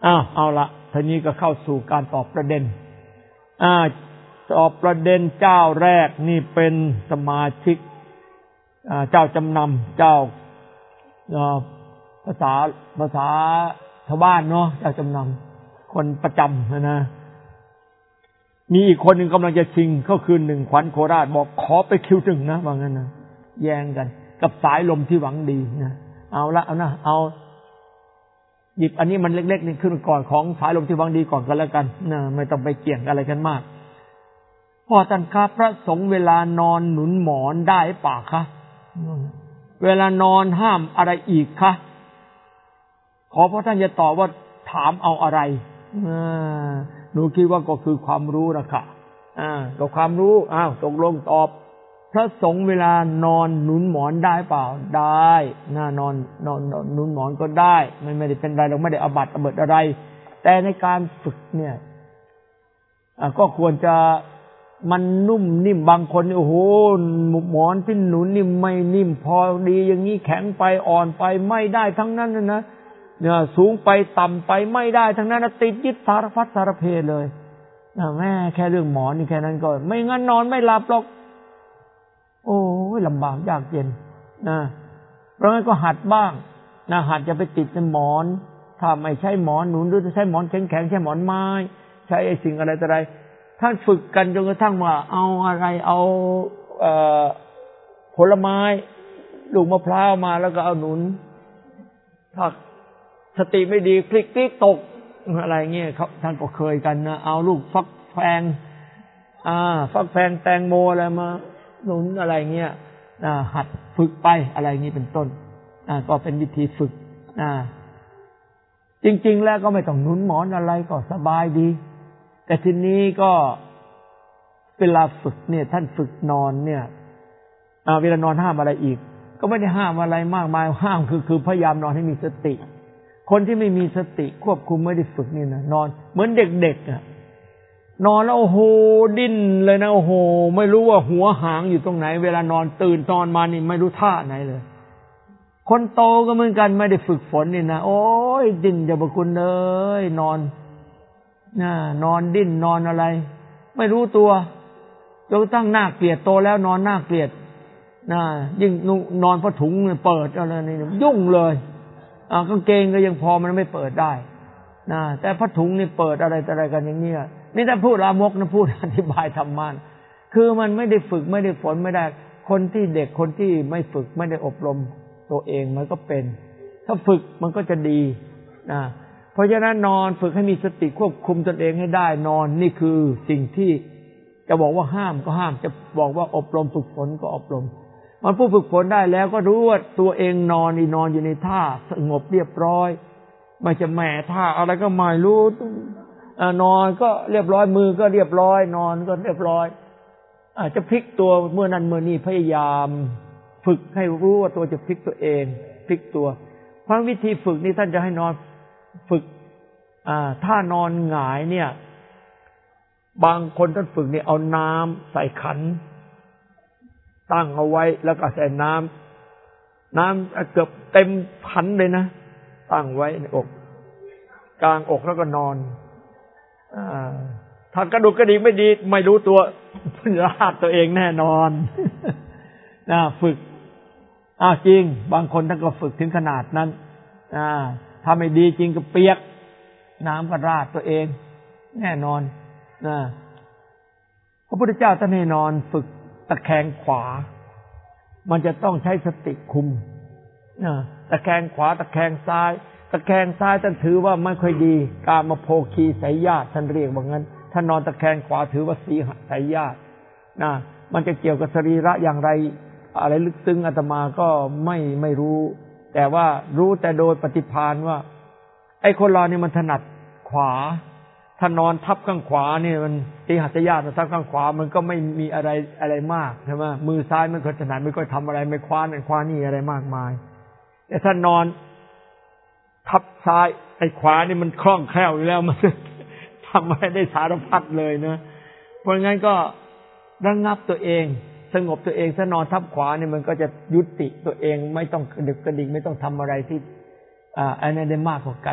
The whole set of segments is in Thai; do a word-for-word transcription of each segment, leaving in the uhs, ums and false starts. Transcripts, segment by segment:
อ้าวเอาละทีนี้ก็เข้าสู่การตอบประเด็นอ่าตอบประเด็นเจ้าแรกนี่เป็นสมาชิกอ่าเจ้าจำนำเจ้าอ่าภาษาภาษาชาวบ้านเนาะเจ้าจำนำคนประจำนะนะมีอีกคนหนึ่งกำลังจะชิงก็คือหนึ่งขวัญโคราชบอกขอไปคิวหนึ่งนะว่างั้นนะแย่งกันกับสายลมที่หวังดีนะเอาละเอานะเอาหยิบอันนี้มันเล็กๆนี่ขึ้นก่อนของสายลมที่หวังดีก่อนกันแล้วกันนะไม่ต้องไปเกี่ยงอะไรกันมากพ่อท่านครับพระสงฆ์เวลานอนหนุนหมอนได้ป่ะคะเวลานอนห้ามอะไรอีกคะขอพระท่านจะตอบว่าถามเอาอะไรหนูคิดว่าก็คือความรู้นะค่ะอ่าก็ความรู้อ้าวตกลงตอบพระสงฆ์เวลานอนหนุนหมอนได้เปล่าได้น่านอนนอนหนุนหมอนก็ได้ไม่ไม่ได้เป็นไรเราไม่ได้อาบัติอาเบิดอะไรแต่ในการฝึกเนี่ยอ่าก็ควรจะมันนุ่มนิ่มบางคนโอ้โหหมอนที่หนุนนิ่มไม่นิ่มพอดีอย่างนี้แข็งไปอ่อนไปไม่ได้ทั้งนั้นนะนะเนี่ยสูงไปต่ำไปไม่ได้ทั้งนั้นติดยึดสารพัดสารเพเลยนะแม่แค่เรื่องหมอนนี่แค่นั้นก็ไม่งั้นนอนไม่หลับหรอกโอ้ยลำบากยากเย็นนะเพราะงั้นก็หัดบ้างนะหัดจะไปติดในหมอนถ้าไม่ใช่หมอนหนุนหรือจะใช้หมอนแข็งๆใช้หมอนไม้ใช้ไอ้สิ่งอะไรต่ออะไรท่านฝึกกันจนกระทั่งว่าเอาอะไรเอาเอ่อผลไม้ลูกมะพร้าวมาแล้วก็เอาหนุนถ้าสติไม่ดีคลิกคลิกตกอะไรเงี้ยเขาท่านก็เคยกันนะเอาลูกฟักแฟงอ่าฟักแฟงแตงโมอะไรมาหนุนอะไรเงี้ยอ่าหัดฝึกไปอะไรเงี้เป็นต้นอ่าก็เป็นวิธีฝึกอ่าจริงๆแล้วก็ไม่ต้องหนุนหมอนอะไรก็สบายดีแต่ทีนี้ก็เวลาฝึกเนี่ยท่านฝึกนอนเนี่ยอ่าเวลานอนห้ามอะไรอีกก็ไม่ได้ห้ามอะไรมากมายห้ามคือคือพยายามนอนให้มีสติคนที่ไม่มีสติควบคุมไม่ได้ฝึกนี่นะนอนเหมือนเด็กๆอ่ะนอนแล้วโอ้โหดิ้นเลยนะโอ้โหไม่รู้ว่าหัวหางอยู่ตรงไหนเวลานอนตื่นนอนมานี่ไม่รู้ท่าไหนเลยคนโตก็เหมือนกันไม่ได้ฝึกฝนนี่นะโอ้ยดิ้นจะบคุณเอ้ยนอนน่ะนอนดิ้นนอนอะไรไม่รู้ตัวจนตั้งหน้าเกลียดโตแล้วนอนหน้าเกลียดน่ะยิ่งนอนผ้าถุงเปิดอะไรนี่ยุ่งเลยอ่ากางเกงก็ยังพอมันไม่เปิดได้นะแต่ผ้าถุงนี่เปิดอะไรอะไรกันอย่างเงี้ยนี่ถ้าพูดลามกนะพูดอธิบายธรรมะคือมันไม่ได้ฝึกไม่ได้ฝนไม่ได้คนที่เด็กคนที่ไม่ฝึกไม่ได้อบรมตัวเองมันก็เป็นถ้าฝึกมันก็จะดีนะเพราะฉะนั้นนอนฝึกให้มีสติควบคุมตนเองให้ได้นอนนี่คือสิ่งที่จะบอกว่าห้ามก็ห้ามจะบอกว่าอบรมฝึกฝนก็อบรมมันผู้ฝึกฝนได้แล้วก็รู้ว่าตัวเองนอนนี่นอนอยู่ในท่าสงบเรียบร้อยไม่จะแหม่ท่าอะไรก็ไม่รู้นอนก็เรียบร้อยมือก็เรียบร้อยนอนก็เรียบร้อยอาจจะพลิกตัวเมื่อนั้นเมื่อนี้พยายามฝึกให้รู้ว่าตัวจะพลิกตัวเองพลิกตัวเพราะวิธีฝึกนี้ท่านจะให้นอนฝึกอ่าถ้านอนหงายเนี่ยบางคนท่านฝึกเนี่ยเอาน้ำใส่ขันตั้งเอาไว้แล้วก็ใส่น้ำน้ำเกือบเต็มขันเลยนะตั้งไว้ในอกกลางอกแล้วก็นอนอ่าถ้ากระดูกกระดิกไม่ดีไม่รู้ตัวลาดตัวเองแน่นอนนะฝึกอ้าวจริงบางคนท่านก็ฝึกถึงขนาดนั้นอ่าถ้าไม่ดีจริงก็เปียกน้ำก็ราดตัวเองแน่นอนนะพระพุทธเจ้าท่านให้นอนฝึกตะแคงขวามันจะต้องใช้สติคุมนะตะแคงขวาตะแคงซ้ายตะแคงซ้ายท่านถือว่าไม่ค่อยดีกามโภคีไสยญาติท่านเรียกว่างั้นถ้านอนตะแคงขวาถือว่าสีหไสยญาตินะมันจะเกี่ยวกับสรีระอย่างไรอะไรลึกซึ้งอาตมาก็ไม่ไม่รู้แต่ว่ารู้แต่โดยปฏิภาณว่าไอ้คนเรานี่มันถนัดขวาถ้านอนทับข้างขวานี่มันตีหัตถญาติทับข้างขวามันก็ไม่มีอะไรอะไรมากใช่ไหมมือซ้ายมันก็ถนัดไม่ค่อยทำอะไรไม่คว้านั่นคว้านี่อะไรมากมายแต่ถ้านอนทับซ้ายไอ้ขวานี่มันคล่องแคล่วอยู่แล้วมันทำอะไรได้สารพัดเลยนะเพราะงั้นก็ระงับตัวเองสงบตัวเองถ้านอนทับขวานี่มันก็จะยุติตัวเองไม่ต้องกระดึกกระดิกไม่ต้องทำอะไรที่อ่าอันนั้นได้มากกว่ากัน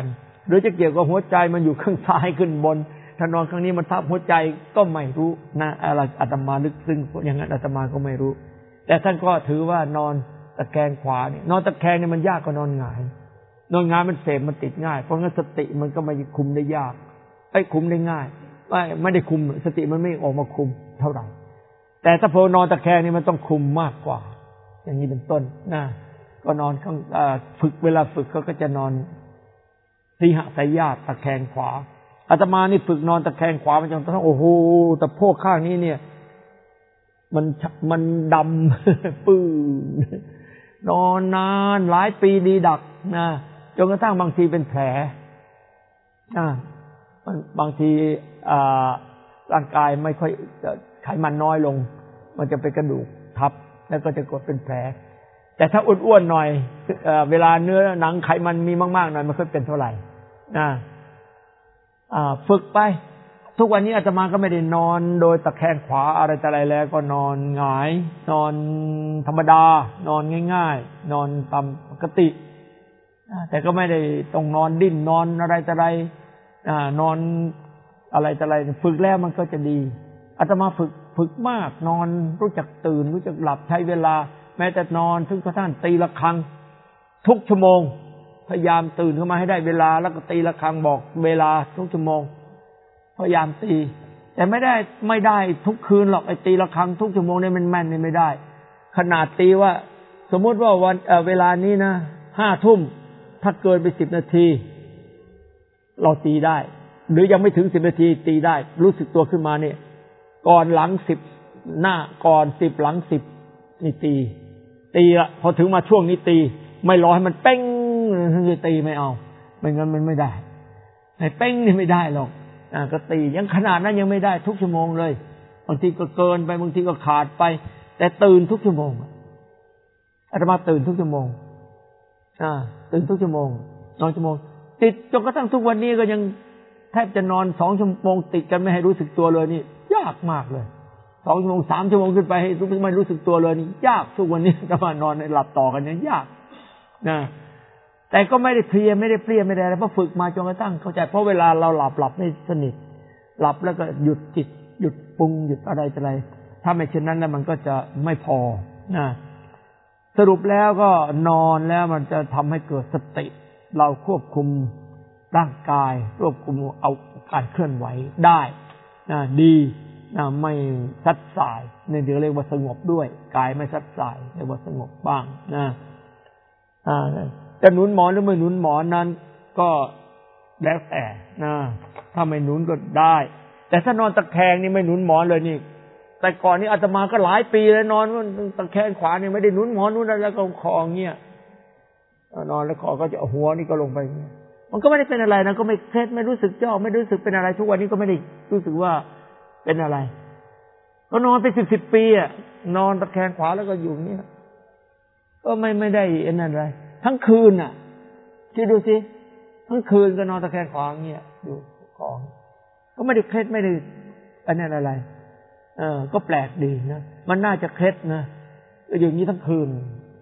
หรือจะเกี่ยวกับหัวใจมันอยู่ข้างซ้ายขึ้นบนถ้านอนข้างนี้มันทับหัวใจก็ไม่รู้นะอะไรอาตมาลึกซึ้งอย่างนั้นอาตมาก็ไม่รู้แต่ท่านก็ถือว่านอนตะแคงขวาเนี่ยนอนตะแคงเนี่ยมันยากกว่านอนหงายนอนหงายมันเสพมันติดง่ายเพราะงั้นสติมันก็ไม่คุมได้ยากไอ้คุมได้ง่ายไม่ไม่ได้คุมสติมันไม่ออกมาคุมเท่าไหร่แต่ถ้าพอนอนตะแคงนี่มันต้องคุมมากกว่าอย่างนี้เป็นต้นนะก็นอนข้างฝึกเวลาฝึกเขาก็จะนอนสีหสายญาติตะแคงขวาอาตมานี่ฝึกนอนตะแคงขวามันจนกระทั่งโอ้โหแต่โพกข้างนี้เนี่ยมันมันดำปื้อนอนนานหลายปีดีดักนะจนกระทั่งบางทีเป็นแผลนะบางทีร่างกายไม่ค่อยไขมันน้อยลงมันจะเป็นกระดูกทับแล้วก็จะกดเป็นแผลแต่ถ้าอ้วนๆหน่อยเวลาเนื้อหนังไขมันมีมากๆหน่อยมันค่อยเป็นเท่าไหร่นะฝึกไปทุกวันนี้อาตมาก็ไม่ได้นอนโดยตะแคงขวาอะไรแต่อะไรแล้วก็นอนหงายนอนธรรมดานอนง่ายๆนอนตามปกติแต่ก็ไม่ได้ต้องนอนดิ้นนอนอะไรแต่อะไรนอนอะไรแต่อะไรฝึกแล้วมันก็จะดีอาตมาฝึกฝึกมากนอนรู้จักตื่นรู้จักหลับใช้เวลาแม้แต่นอนถึงกระทั่งตีระฆังทุกชั่วโมงพยายามตื่นขึ้นมาให้ได้เวลาแล้วก็ตีระฆังบอกเวลาทุกชั่วโมงพยายามตีแต่ไม่ได้ไม่ได้ทุกคืนหรอกไอ้ตีระฆังทุกชั่วโมงเนี่ยมันแม่นนี่ไม่ได้ขนาดตีว่าสมมติว่าวันเอ่อเวลานี้นะห้าทุ่มถ้าเกินไปสิบนาทีเราตีได้หรือยังไม่ถึงสิบนาทีตีได้รู้สึกตัวขึ้นมาเนี่ยก่อนหลังสิบหน้าก่อนสิบหลังสิบนี่ตีตีละพอถึงมาช่วงนี้ตีไม่รอให้มันเป้งถึงจะตีไม่เอาไม่งั้นมันไม่ได้ไอ้เป้งนี่ไม่ได้หรอกอ่าก็ตียังขนาดนั้นยังไม่ได้ทุกชั่วโมงเลยบางทีก็เกินไปบางทีก็ขาดไปแต่ตื่นทุกชั่วโมงอาตมาตื่นทุกชั่วโมงอ่าตื่นทุกชั่วโมงนอนชั่วโมงติดจนกระทั่งทุกวันนี้ก็ยังแทบจะนอนสองชั่วโมงติดกันไม่ให้รู้สึกตัวเลยนี่ยากมากเลยสองชั่วโมงสามชั่วโมงขึ้นไปให้รู้ไม่รู้สึกตัวเลยนี่ยากทุกวันนี้อาตมานอนหลับต่อกันยังยากนะแต่ก็ไม่ได้เพลียไม่ได้เพลียไม่ได้อะไรเพราะฝึกมาจนกระทั่งเข้าใจเพราะเวลาเราหลับหลับไม่สนิทหลับแล้วก็หยุดจิตหยุดปรุงหยุดอะไรอะไรถ้าไม่เช่นนั้นแล้วมันก็จะไม่พอนะสรุปแล้วก็นอนแล้วมันจะทำให้เกิดสติเราควบคุมร่างกายควบคุมเอาการเคลื่อนไหวได้นะดีนะไม่ซัดสายนี่เรียกว่าสงบด้วยกายไม่ซัดสายเรียกว่าสงบบ้างนะอ่าจะหนุนหมอนหรือไม่หนุนหมอนนั้นก็แล้วแต่นะถ้าไม่หนุนก็ได้แต่ถ้านอนตะแคงนี่ไม่หนุนหมอนเลยนี่แต่ก่อนนี้อาตมาก็หลายปีแล้วนอนตะแคงขวานี่ไม่ได้หนุนหมอนหนุนอะไรแล้วก็คอเงี้ยนอนแล้วคอก็จะเอาหัวนี่ก็ลงไปเงี้ยมันก็ไม่ได้เป็นอะไรนะก็ไม่เคล็ดไม่รู้สึกเจ้าไม่รู้สึกเป็นอะไรทุกวันนี้ก็ไม่ได้รู้สึกว่าเป็นอะไรก็นอนไปสิบสิบปีอ่ะนอนตะแคงขวาแล้วก็อยู่เงี้ยก็ไม่ไม่ได้เอ็นอะไรทั้งคืนอ่ะคิดดูสิทั้งคืนก็นอนตะแคงขวาเงี้ยดูของก็ไม่ได้เคล็ดไม่ได้อันนั้นอะไรเออก็แปลกดีนะมันน่าจะเคล็ดนะอย่างนี้ทั้งคืน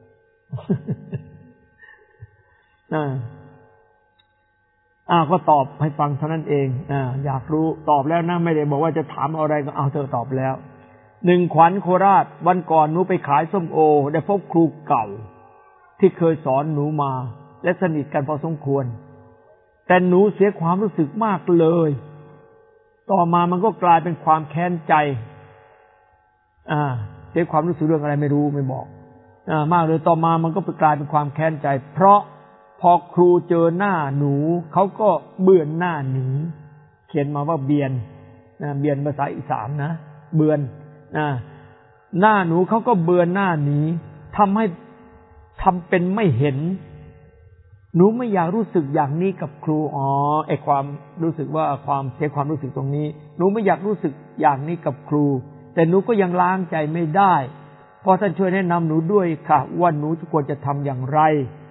อ่าอ่าก็ตอบให้ฟังเท่านั้นเองอ่าอยากรู้ตอบแล้วนะไม่ได้บอกว่าจะถามอะไรก็เอาเธอตอบแล้วหนึ่งขวัญโคราชวันก่อนหนูไปขายส้มโอได้พบครูเก่าที่เคยสอนหนูมาและสนิทกันพอสมควรแต่หนูเสียความรู้สึกมากเลยต่อมามันก็กลายเป็นความแค้นใจอ่าเสียความรู้สึกเรื่องอะไรไม่รู้ไม่บอกอ่ามากเลยต่อมามันก็กลายเป็นความแค้นใจเพราะพอครูเจอหน้าหนูเขาก็เบือนหน้าหนีเขียนมาว่าเบียนนะเบียนภาษาอีสานนะเบือนนะหน้าหนูเขาก็เบือนหน้าหนีทำให้ทำเป็นไม่เห็นหนูไม่อยากรู้สึกอย่างนี้กับครูอ๋อไอความรู้สึกว่าความเสียความรู้สึกตรงนี้หนูไม่อยากรู้สึกอย่างนี้กับครูแต่หนูก็ยังล้างใจไม่ได้พอท่านช่วยแนะนำหนูด้วยค่ะว่าหนูควรจะทำอย่างไร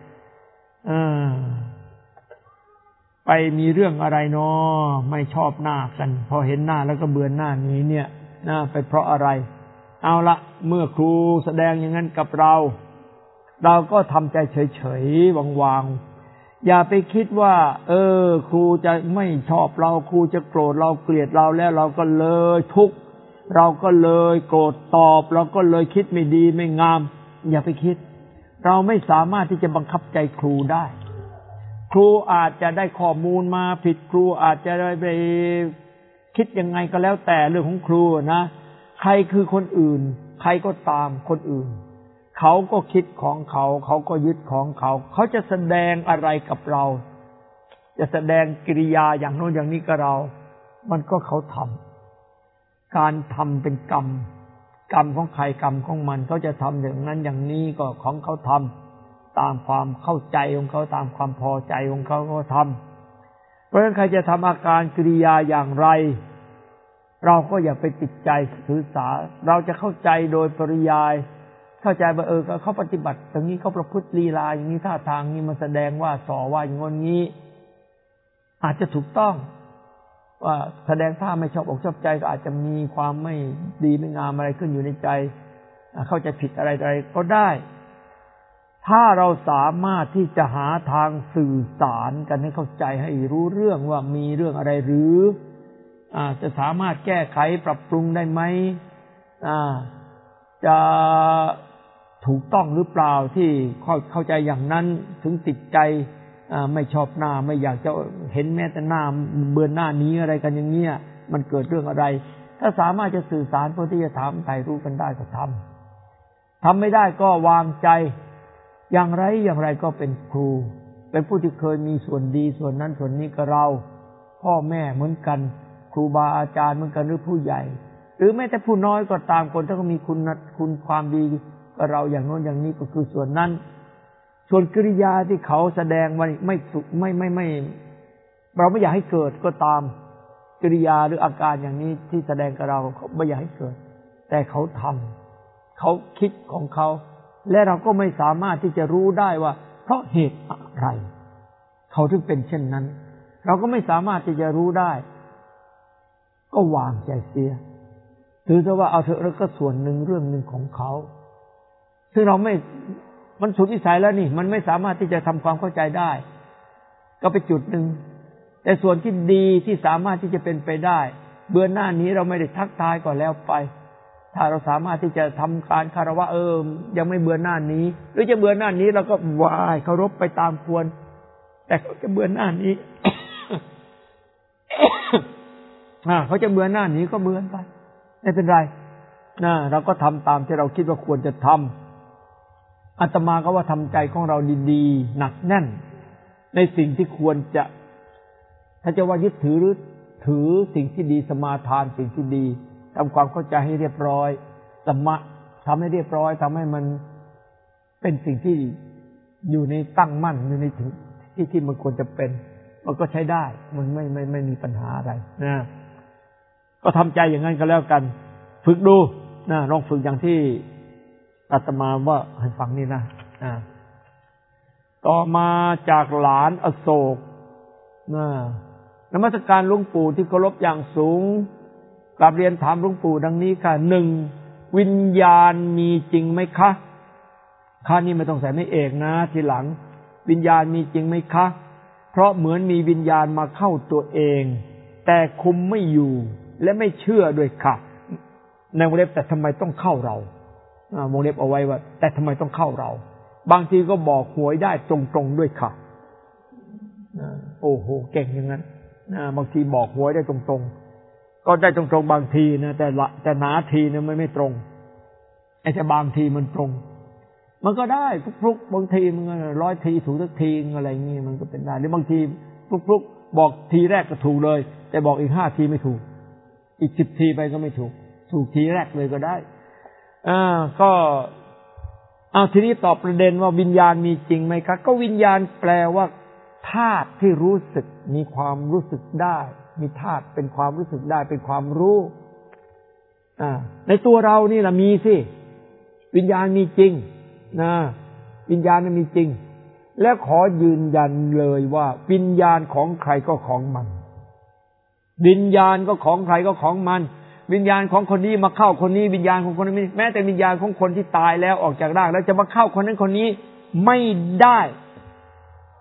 ไปมีเรื่องอะไรเนาะไม่ชอบหน้ากันพอเห็นหน้าแล้วก็เบือนหน้านี้เนี่ยนะไปเพราะอะไรเอาละเมื่อครูแสดงอย่างนั้นกับเราเราก็ทำใจเฉยๆวางอย่าไปคิดว่าเออครูจะไม่ชอบเราครูจะโกรธเราเกลียดเราแล้วเราก็เลยทุกข์เราก็เลยโกรธตอบเราก็เลยคิดไม่ดีไม่งามอย่าไปคิดเราไม่สามารถที่จะบังคับใจครูได้ครูอาจจะได้ข้อมูลมาผิดครูอาจจะได้ไปคิดยังไงก็แล้วแต่เรื่องของครูนะใครคือคนอื่นใครก็ตามคนอื่นเขาก็คิดของเขาเขาก็ยึดของเขาเขาจะแสดงอะไรกับเราจะแสดงกิริยาอย่างโน้นอย่างนี้กับเรามันก็เขาทำการทำเป็นกรรมกรรมของใครกรรมของมันเขาจะทำอย่างนั้นอย่างนี้ก็ของเขาทำตามความเข้าใจของเขาตามความพอใจของเขาก็ทำเพราะฉะนั้นใครจะทำอาการกิริยาอย่างไรเราก็อย่าไปติดใจถือสาเราจะเข้าใจโดยปริยายเข้าใจว่าเออเขาปฏิบัติอย่างนี้เขาประพฤติลีลาอย่างนี้ท่าทางนี้มันแสดงว่าสอว่าอย่างงี้อาจจะถูกต้องว่าแสดงท่าไม่ชอบอกชอบใจก็อาจจะมีความไม่ดีไม่งามอะไรขึ้นอยู่ในใจเข้าใจผิดอะไรอะไรก็ได้ถ้าเราสามารถที่จะหาทางสื่อสารกันให้เข้าใจให้รู้เรื่องว่ามีเรื่องอะไรหรือจะสามารถแก้ไขปรับปรุงได้ไหมจะถูกต้องหรือเปล่าที่เข้าใจอย่างนั้นถึงติดใจไม่ชอบหน้าไม่อยากจะเห็นแม้แต่หน้าเบือนหน้านี้อะไรกันอย่างเงี้ยมันเกิดเรื่องอะไรถ้าสามารถจะสื่อสารเพื่อที่จะถามไถ่รู้กันได้ก็ทำทำไม่ได้ก็วางใจอย่างไรอย่างไรก็เป็นครูเป็นผู้ที่เคยมีส่วนดีส่วนนั้นส่วนนี้กับเราพ่อแม่เหมือนกันครูบาอาจารย์เหมือนกันหรือผู้ใหญ่หรือแม้แต่ผู้น้อยก็ตามคนถ้าเขามีคุณคุณความดีกับเราอย่างโน้นอย่างนี้ก็คือส่วนนั้นส่วนกิริยาที่เขาแสดงว่าไม่สุไม่ไม่ไม่เราไม่อยากให้เกิดก็ตามกิริยาหรืออาการอย่างนี้ที่แสดงกับเราเขาไม่อยากให้เกิดแต่เขาทำเขาคิดของเขาและเราก็ไม่สามารถที่จะรู้ได้ว่าเพราะเหตุอะไรเขาถึงเป็นเช่นนั้นเราก็ไม่สามารถที่จะรู้ได้ก็วางใจเสียถือซะว่าเอาเถอะแล้วก็ส่วนหนึ่งเรื่องหนึ่งของเขาซึ่งเราไม่มันสุดวิสัยแล้วนี่มันไม่สามารถที่จะทำความเข้าใจได้ก็ไปจุดหนึ่งแต่ส่วนที่ดีที่สามารถที่จะเป็นไปได้เบื้องหน้านี้เราไม่ได้ทักทายก่อนแล้วไปถ้าเราสามารถที่จะทำการคารวะเออยังไม่เบื้องหน้านี้หรือจะเบื้องหน้านี้เราก็ไหว้เคารพไปตามควรแต่เขาจะเบื้องหน้านี้ เขาจะเบื้องหน้านี้ก็เบื้องไปไม่เป็นไรนะเราก็ทำตามที่เราคิดว่าควรจะทำอาตมาก็ว่าทำใจของเราดีๆหนักแน่นในสิ่งที่ควรจะถ้าจะว่ายึดถือหรือถือสิ่งที่ดีสมาทานสิ่งที่ดีทำความเข้าใจให้เรียบร้อยสมะทำให้เรียบร้อยทำให้มันเป็นสิ่งที่อยู่ในตั้งมั่นอยู่ในถึงที่ที่มันควรจะเป็นมันก็ใช้ได้มันไม่ไม่ไม่มีปัญหาอะไรนะก็ทำใจอย่างนั้นก็แล้วกันฝึกดูนะลองฝึกอย่างที่อาตมาว่าให้ฟังนี่นะนะต่อมาจากหลานอโศกนะนมัสการหลวงปู่ที่เคารพอย่างสูงกราบเรียนถามหลวงปู่ดังนี้ค่ะหนึ่งวิญญาณมีจริงไหมคะข้านี่ไม่ต้องใส่ไม่เอกนะทีหลังวิญญาณมีจริงไหมคะเพราะเหมือนมีวิญญาณมาเข้าตัวเองแต่คุมไม่อยู่และไม่เชื่อด้วยค่ะในวงเล็บแต่ทำไมต้องเข้าเราวงเล็บเอาไว้ว่าแต่ทำไมต้องเข้าเราบางทีก็บอกหวยได้ตรงๆด้วยค่ะโอ้โหเก่งอย่างนั้นบางทีบอกหวยได้ตรงๆก็ได้ตรงๆบางทีนะแต่ละแต่หนาทีนะมันไม่ตรงไอ้แต่บางทีมันตรงมันก็ได้ฟลุกๆบางทีมันร้อยทีถูกสักทีอะไรอย่างงี้มันก็เป็นได้หรือบางทีฟลุกๆบอกทีแรกก็ถูกเลยแต่บอกอีกห้าทีไม่ถูกอีกสิบทีไปก็ไม่ถูกถูกทีแรกเลยก็ได้อ่าก็เอาทีนี้ตอบประเด็นว่าวิญญาณมีจริงไหมครับก็วิญญาณแปลว่าธาตุที่รู้สึกมีความรู้สึกได้มีธาตุเป็นความรู้สึกได้เป็นความรู้อ่าในตัวเรานี่แหละมีสิวิญญาณมีจริงนะวิญญาณมีจริงและขอยืนยันเลยว่าวิญญาณของใครก็ของมันวิญญาณก็ของใครก็ของมันวิญญาณของคนนี้มาเข้าคนนี้วิญญาณของคนนี้แม้แต่วิญญาณของคนที่ตายแล้วออกจากร่างแล้วจะมาเข้าคนนั้นคนนี้ไม่ได้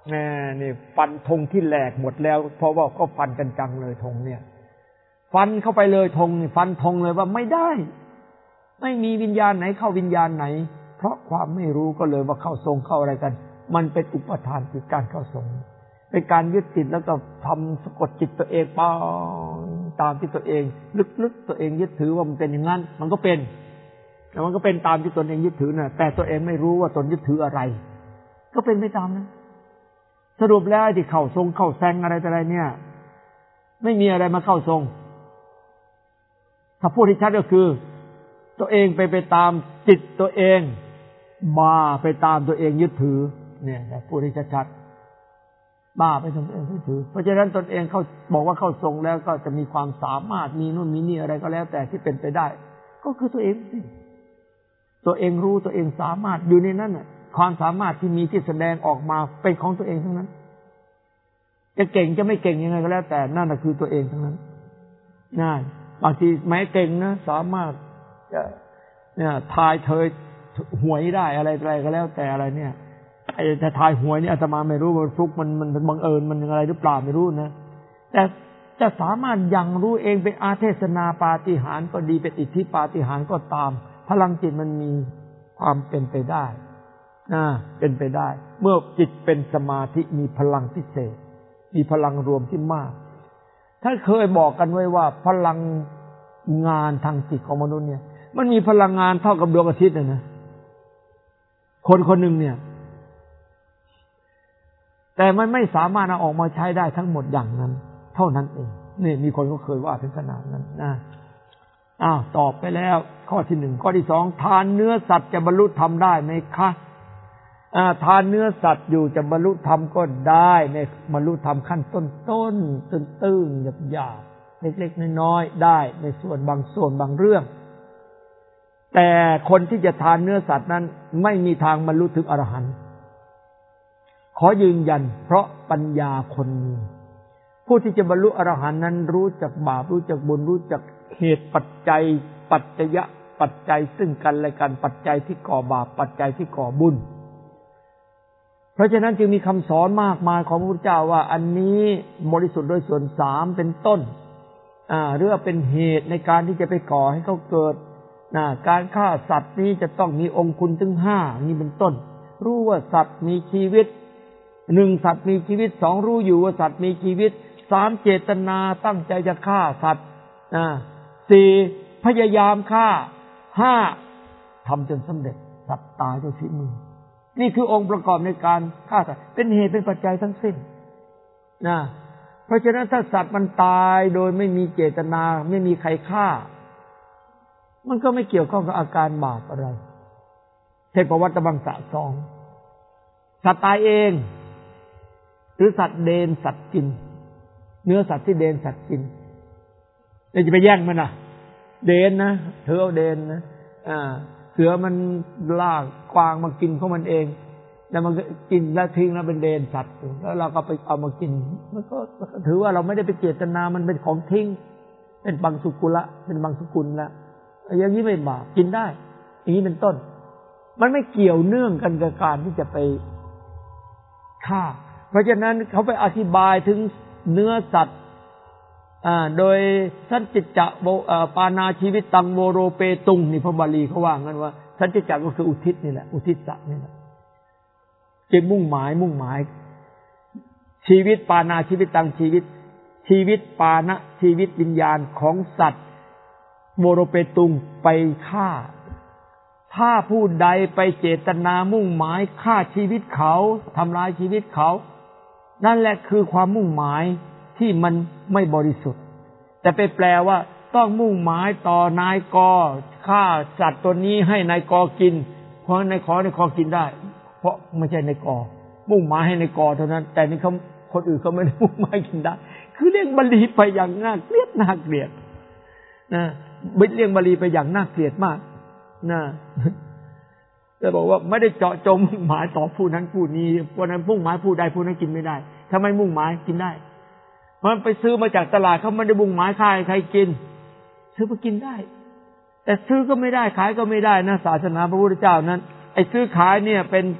แน่นี่ฟันธงที่แหลกหมดแล้วเพราะว่าก็ฟันกันจังเลยธงเนี่ยฟันเข้าไปเลยธงนี่ฟันธงเลยว่าไม่ได้ไม่มีวิญญาณไหนเข้าวิญญาณไหนเพราะความไม่รู้ก็เลยว่าเข้าทรงเข้าอะไรกันมันเป็นอุปทานคือการเข้าทรงเป็นการยึดติดแล้วก็ทำสะกดจิตตัวเองป้องตามที่ตัวเองลึกๆตัวเองยึดถือว่ามันเป็นอย่างนั้นมันก็เป็นแต่มันก็เป็นตามที่ตนเองยึดถือน่ะแต่ตัวเองไม่รู้ว่าตนยึดถืออะไรก็เป็นไปตามนั้นสรุปแล้วที่เข้าทรงเข้าแซงอะไรแต่อะไรเนี่ยไม่มีอะไรมาเข้าทรงถ้าพูดที่ชัดก็คือตัวเองไปไปตามจิตตัวเองบ้าไปตามตัวเองยึดถือเนี่ยพูดให้ชัดๆบ้าไปตามตัวเองยึดถือเพราะฉะนั้นตนเองเขาบอกว่าเข้าทรงแล้วก็จะมีความสามารถมีนู่นมีนี่อะไรก็แล้วแต่ที่เป็นไปได้ก็คือตัวเองสิตัวเองรู้ตัวเองสามารถอยู่ในนั้นน่ะความสามารถที่มีที่แสดงออกมาเป็นของตัวเองทั้งนั้นจะเก่งจะไม่เก่งยังไงก็แล้วแต่นั่นน่ะคือตัวเองทั้งนั้นง่ายบางทีแม้เก่งนะสามารถจะเนี่ยทายเธอหวยได้อะไรอะไรก็แล้วแต่อะไรเนี่ยไอ้จะทายหวยนี่อาตมาไม่รู้มันฟลุกมันมันบังเอิญมันอะไรหรือเปล่าไม่รู้นะแต่จะสามารถยังรู้เองเป็นอาเทศนาปาฏิหาริย์ก็ดีเป็นอิทธิปาฏิหาริย์ก็ตามพลังจิตมันมีความเป็นไปได้นะเป็นไปได้เมื่อจิตเป็นสมาธิมีพลังพิเศษมีพลังรวมที่มากท่านเคยบอกกันไว้ว่าพลังงานทางจิตของมนุษย์เนี่ยมันมีพลังงานเท่ากับดวงอาทิตย์นะนะคนคนหนึ่งเนี่ยแต่มันไม่สามารถเอาออกมาใช้ได้ทั้งหมดอย่างนั้นเท่านั้นเองนี่มีคนก็เคยว่าถึงขนาดนั้นนะอ้าวตอบไปแล้วข้อที่หนึ่งข้อที่สองทานเนื้อสัตว์จะบรรลุธรรมได้ไหมคะอ่าทานเนื้อสัตว์อยู่จะบรรลุธรรมก็ได้ในบรรลุธรรมขั้นต้นต้นตื้นตื้นหยาบหยาบเล็กๆน้อยๆได้ในส่วนบางส่วนบางเรื่องแต่คนที่จะทานเนื้อสัตว์นั้นไม่มีทางบรรลุถึงอรหันต์ขอยืนยันเพราะปัญญาคนมีผู้ที่จะบรรลุอรหันต์นั้นรู้จักบาปรู้จักบุญรู้จักเหตุปัจจัยปัจจยะปัจจัยซึ่งกันและกันปัจจัยที่ก่อบาปปัจจัยที่ก่อบุญเพราะฉะนั้นจึงมีคำสอนมากมายของพระพุทธเจ้าว่าอันนี้บริสุทธิ์โดยส่วนสามเป็นต้นอ่าหรือว่าเป็นเหตุในการที่จะไปก่อให้เขาเกิดนะการฆ่าสัตว์นี้จะต้องมีองค์คุณถึงห้านี่เป็นต้นรู้ว่าสัตว์มีชีวิตหนึ่งสัตว์มีชีวิตสองรู้อยู่ว่าสัตว์มีชีวิตสามเจตนาตั้งใจจะฆ่าสัตว์อ่าสี่พยายามฆ่าห้าทำจนสำเร็จสัตว์ตายด้วยฝีมือนี่คือองค์ประกอบในการฆ่าสัตว์เป็นเหตุเป็นปัจจัยทั้งสิ้นนะเพราะฉะนั้นถ้าสัตว์มันตายโดยไม่มีเจตนาไม่มีใครฆ่ามันก็ไม่เกี่ยวข้องกับอาการบาปอะไรเทพวัตตบังสะสองสัตว์ตายเองหรือสัตว์เดนสัตว์กินเนื้อสัตว์ที่เดนสัตว์กินเราจะไปแย่งมันนะเดนนะเธอเอาเดนนะอ่าเสือมันลากกวางมากินของมันเองแล้วมันก็กินแล้วทิ้งแล้วเป็นเดนสัตว์แล้วเราก็ไปเอามากินมันก็ถือว่าเราไม่ได้ไปเจตนามันเป็นของทิ้งเป็นบางสุกุละเป็นบางสุกุลละอย่างนี้ไม่บาปกินได้อย่างนี้เป็นต้นมันไม่เกี่ยวเนื่องกันกับการที่จะไปฆ่าเพราะฉะนั้นเขาไปอธิบายถึงเนื้อสัตว์อ่าโดยสัจจิจะโบปานาชีวิตตังโวโรเปตุงนี่พระบาลีเขาว่างั้นว่าสัจจิจะก็คืออุทิศนี่แหละอุทิศะนี่แหละจะมุ่งหมายมุ่งหมายชีวิตปานาชีวิตตังชีวิตชีวิตปานะชีวิตวิญญาณของสัตว์โวโรเปตุงไปฆ่าถ้าผู้ใดไปเจตนามุ่งหมายฆ่าชีวิตเขาทำลายชีวิตเขานั่นแหละคือความมุ่งหมายที่มันไม่บริสุทธิ์แต่ไปแปลว่าต้องมุ่งหมายต่อนายกฆ่าสัตว์ตัวนี้ให้นายกกินเพราะนายขอนายกกินได้เพราะไม่ใช่นายกมุ่งหมายให้นายกเท่านั้นแต่นี่เขาคนอื่นเขาไม่ได้มุ่งหมายกินได้คือเรียกบาลีไปอย่างน่าเกลียดน่าเกลียดนะบิดเรียกบาลีไปอย่างน่าเกลียดมากนะจะบอกว่าไม่ได้เจาะจงมุ่งหมายต่อผู้นั้นผู้นี้ผู้นั้นมุ่งหมายผู้ใดผู้นั้นกินไม่ได้ทำไมมุ่งหมายกินได้มันไปซื้อมาจากตลาดเขาไม่ได้มุ่งหมายขายใครกินซื้อมากินได้แต่ซื้อก็ไม่ได้ขายก็ไม่ได้นะศาสนาพระพุทธเจ้านั้นไอ้ซื้อขายเนี่ยเป็น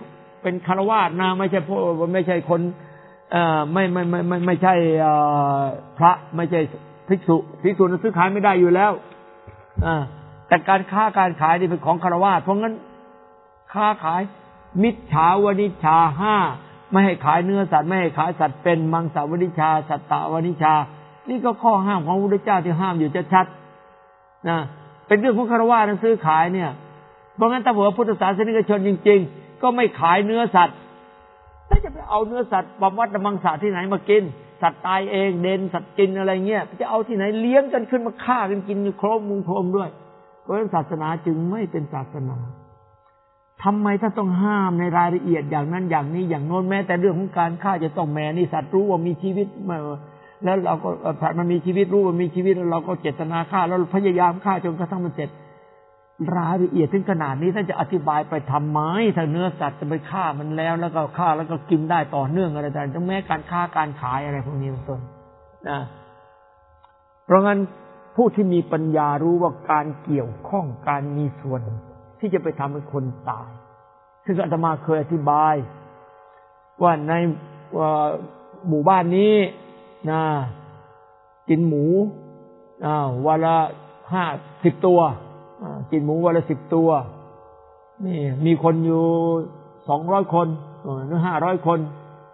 เป็นฆราวาสนะไม่ใช่พวกไม่ใช่คนเอ่อไม่ไม่ไม่ไม่ไม่ใช่เอ่อพระไม่ใช่ภิกษุภิกษุนั้นซื้อขายไม่ได้อยู่แล้วอ่าแต่การค้าการขายนี่เป็นของฆราวาสเพราะงั้นค้าขายมิจฉาวณิชชาห้าไม่ให้ขายเนื้อสัตว์ไม่ให้ขายสัตว์เป็นมังสาวณิชชาสัตตวณิชชานี่ก็ข้อห้ามของพระพุทธเจ้าที่ห้ามอยู่ชัดๆนะเป็นเรื่องของฆราวาสนั้นซื้อขายเนี่ยเพราะงั้นถ้าว่าพุทธศาสนิกชนจริงๆก็ไม่ขายเนื้อสัตว์แล้วจะไปเอาเนื้อสัตว์บำบัดมังสาที่ไหนมากินสัตว์ตายเองเด่นสัตว์กินอะไรเงี้ยจะเอาที่ไหนเลี้ยงกันขึ้นมาฆ่ากันกินโครมมุงโครมด้วยเพราะฉะนั้นศาสนาจึงไม่เป็นศาสนาทำไมถ้าต้องห้ามในรายละเอียดอย่างนั้นอย่างนี้อย่างโน้นแม้แต่เรื่องของการฆ่าจะต้องแม่นี่สัตว์รู้ว่ามีชีวิตแล้วเราก็สัตว์มันมีชีวิตรู้ว่ามีชีวิตแล้วเราก็เจตนาฆ่าแล้วพยายามฆ่าจนกระทั่งมันเสร็จรายละเอียดถึงขนาดนี้ถ้าจะอธิบายไปทำไมถ้าเนื้อสัตว์จะไปฆ่ามันแล้วแล้วก็ฆ่าแล้วก็กินได้ต่อเนื่องอะไรต่างๆต้องแม้การค้าการขายอะไรพวกนี้เป็นต้นนะเพราะงั้นผู้ที่มีปัญญารู้ว่าการเกี่ยวข้องการมีส่วนที่จะไปทำให้คนตายซึ่งอาตมาเคยอธิบายว่าในหมู่บ้านนี้นะกินหมูวันละห้าสิบตัวกินหมูวันละสิบตัวนี่มีคนอยู่สองร้อยคนหรือห้าร้อยคน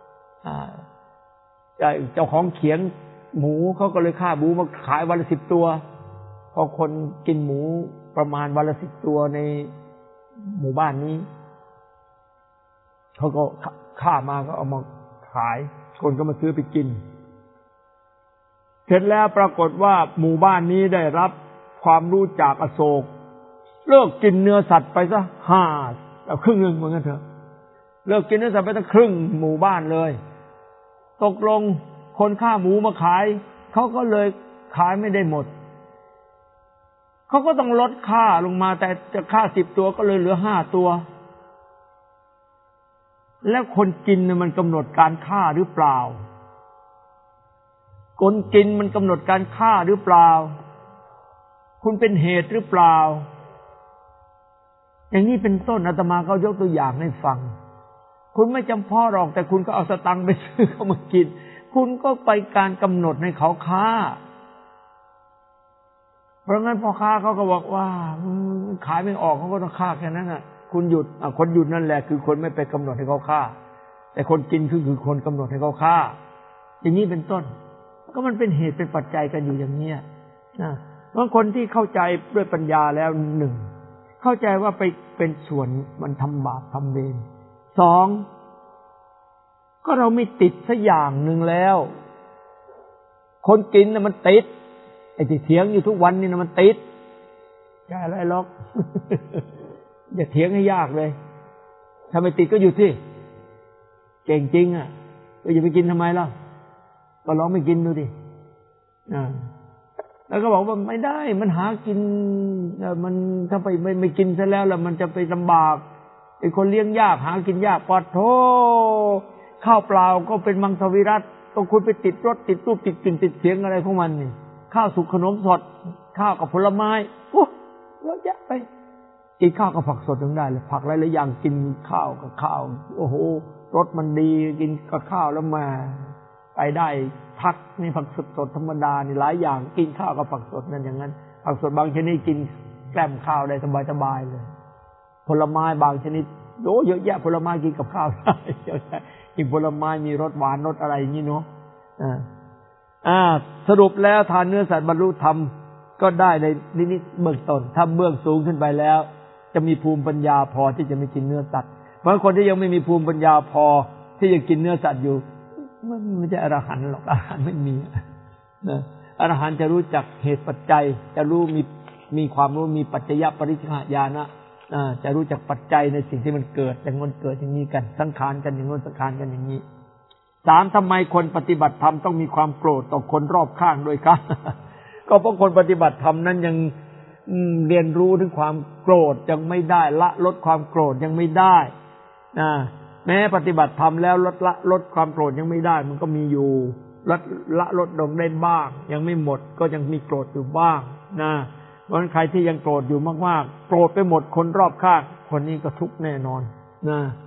เจ้าของเขียงหมูเขาก็เลยฆ่าหมูมาขายวันละสิบตัวพอคนกินหมูประมาณวันละสิบตัวในหมู่บ้านนี้เขาก็ฆ่ามาก็เอามาขายคนก็มาซื้อไปกินเสร็จแล้วปรากฏว่าหมู่บ้านนี้ได้รับความรู้จากอโศกเลิกกินเนื้อสัตว์ไปซะห้าเอาครึ่งหนึ่งเหมือนกันเถอะเลิกกินเนื้อสัตว์ไปตั้งครึ่งหมู่บ้านเลยตกลงคนฆ่าหมูมาขายเขาก็เลยขายไม่ได้หมดเขาก็ต้องลดค่าลงมาแต่จะค่าสิบตัวก็เลยเหลือห้าตัวแล้วคนกินเนี่ยมันกำหนดการฆ่าหรือเปล่าคนกินมันกำหนดการฆ่าหรือเปล่าคุณเป็นเหตุหรือเปล่าอย่างนี้เป็นต้นอาตมาก็ยกตัวอย่างให้ฟังคุณไม่จำเพาะหรอกแต่คุณก็เอาสตังค์ไปซื้อเขามากินคุณก็ไปการกำหนดให้เขาฆ่าเพราะงั้นพ่อค้าเขาก็บอกว่าขายไม่ออกเขาก็ต้องฆ่าแค่นั้นน่ะคุณหยุดอ่ะคนหยุดนั่นแหละคือคนไม่ไปกำหนดให้เขาฆ่าแต่คนกินคือคือคนกำหนดให้เขาฆ่าอย่างนี้เป็นต้นก็มันเป็นเหตุเป็นปัจจัยกันอยู่อย่างนี้นะบางคนที่เข้าใจด้วยปัญญาแล้วหนึ่งเข้าใจว่าไปเป็นส่วนมันทำบาปทำเวรสองก็เราไม่ติดสักอย่างหนึ่งแล้วคนกินน่ะมันติดไอ้ที่เถียงอยู่ทุกวันนี่นะมันติดแค่อะไรหรอก อย่าเถียงให้ยากเลยถ้าไม่ติดก็หยุดสิเก่งจริงอ่ะก็อย่าไปกินทำไมล่ะก็ลองไม่กินดูดิอ่าแล้วก็บอกว่าไม่ได้มันหากินมันถ้าไปไม่ไม่กินซะแล้วแล้วมันจะไปลำบากไอ้คนเลี้ยงยากหากินยากปอดโธข้าวเปล่าก็เป็นมังสวิรัติต้องคุณไปติดรสติดรูปติดกลิ่นติดเสียงอะไรของมันนี่ข้าวสุกขนมสดข้าวกับผลไม้โอ้เยอะแยะไปกินข้าวกับผักสดยังได้เลยผักหลายๆอย่างกินข้าวกับข้าวโอ้โหรสมันดีกินกับข้าวแล้วมาไปได้พักนี่ผักสดสดธรรมดานี่หลายอย่างกินข้าวกับผักสดนั่นอย่างนั้นผักสดบางชนิดกินแกล้มข้าวได้สบายๆเลยผลไม้บางชนิดโอ้เยอะแยะผลไม้กินกับข้าวได้เยอะแยะกินผลไม้มีรสหวานรสอะไรอย่างนี้เนาะอ่าอ่าสรุปแล้วทานเนื้อสัตว์บรรลุธรรมก็ได้ในนิดๆเบื้องต้นถ้าเบื้องสูงขึ้นไปแล้วจะมีภูมิปัญญาพอที่จะไม่กินเนื้อสัตว์บางคนที่ยังไม่มีภูมิปัญญาพอที่ยังกินเนื้อสัตว์อยู่มันไม่ใช่อรหันต์หรอกอรหันต์ไม่มีนะอรหันต์จะรู้จักเหตุปัจจัยจะรู้มีมีความรู้มีปัจจยปริฆญาณะจะรู้จักปัจจัยในสิ่งที่มันเกิดอย่างนั้นเกิดอย่างนี้กันสังขารกันอย่างนั้นสังขารกันอย่างนี้สามทำไมคนปฏิบัติธรรมต้องมีความโกรธต่อคนรอบข้างด้วยครับ ก็เพราะคนปฏิบัติธรรมนั้นยังเรียนรู้ถึงความโกรธยังไม่ได้ละลดความโกรธยังไม่ได้นะแม้ปฏิบัติธรรมแล้วลดละลดความโกรธยังไม่ได้มันก็มีอยู่ลดละลดลงได้บ้างยังไม่หมดก็ยังมีโกรธอยู่บ้างนะเพราะฉะนั้นใครที่ยังโกรธอยู่มากๆโกรธไปหมดคนรอบข้างคนนี้ก็ทุกข์แน่นอนนะเพ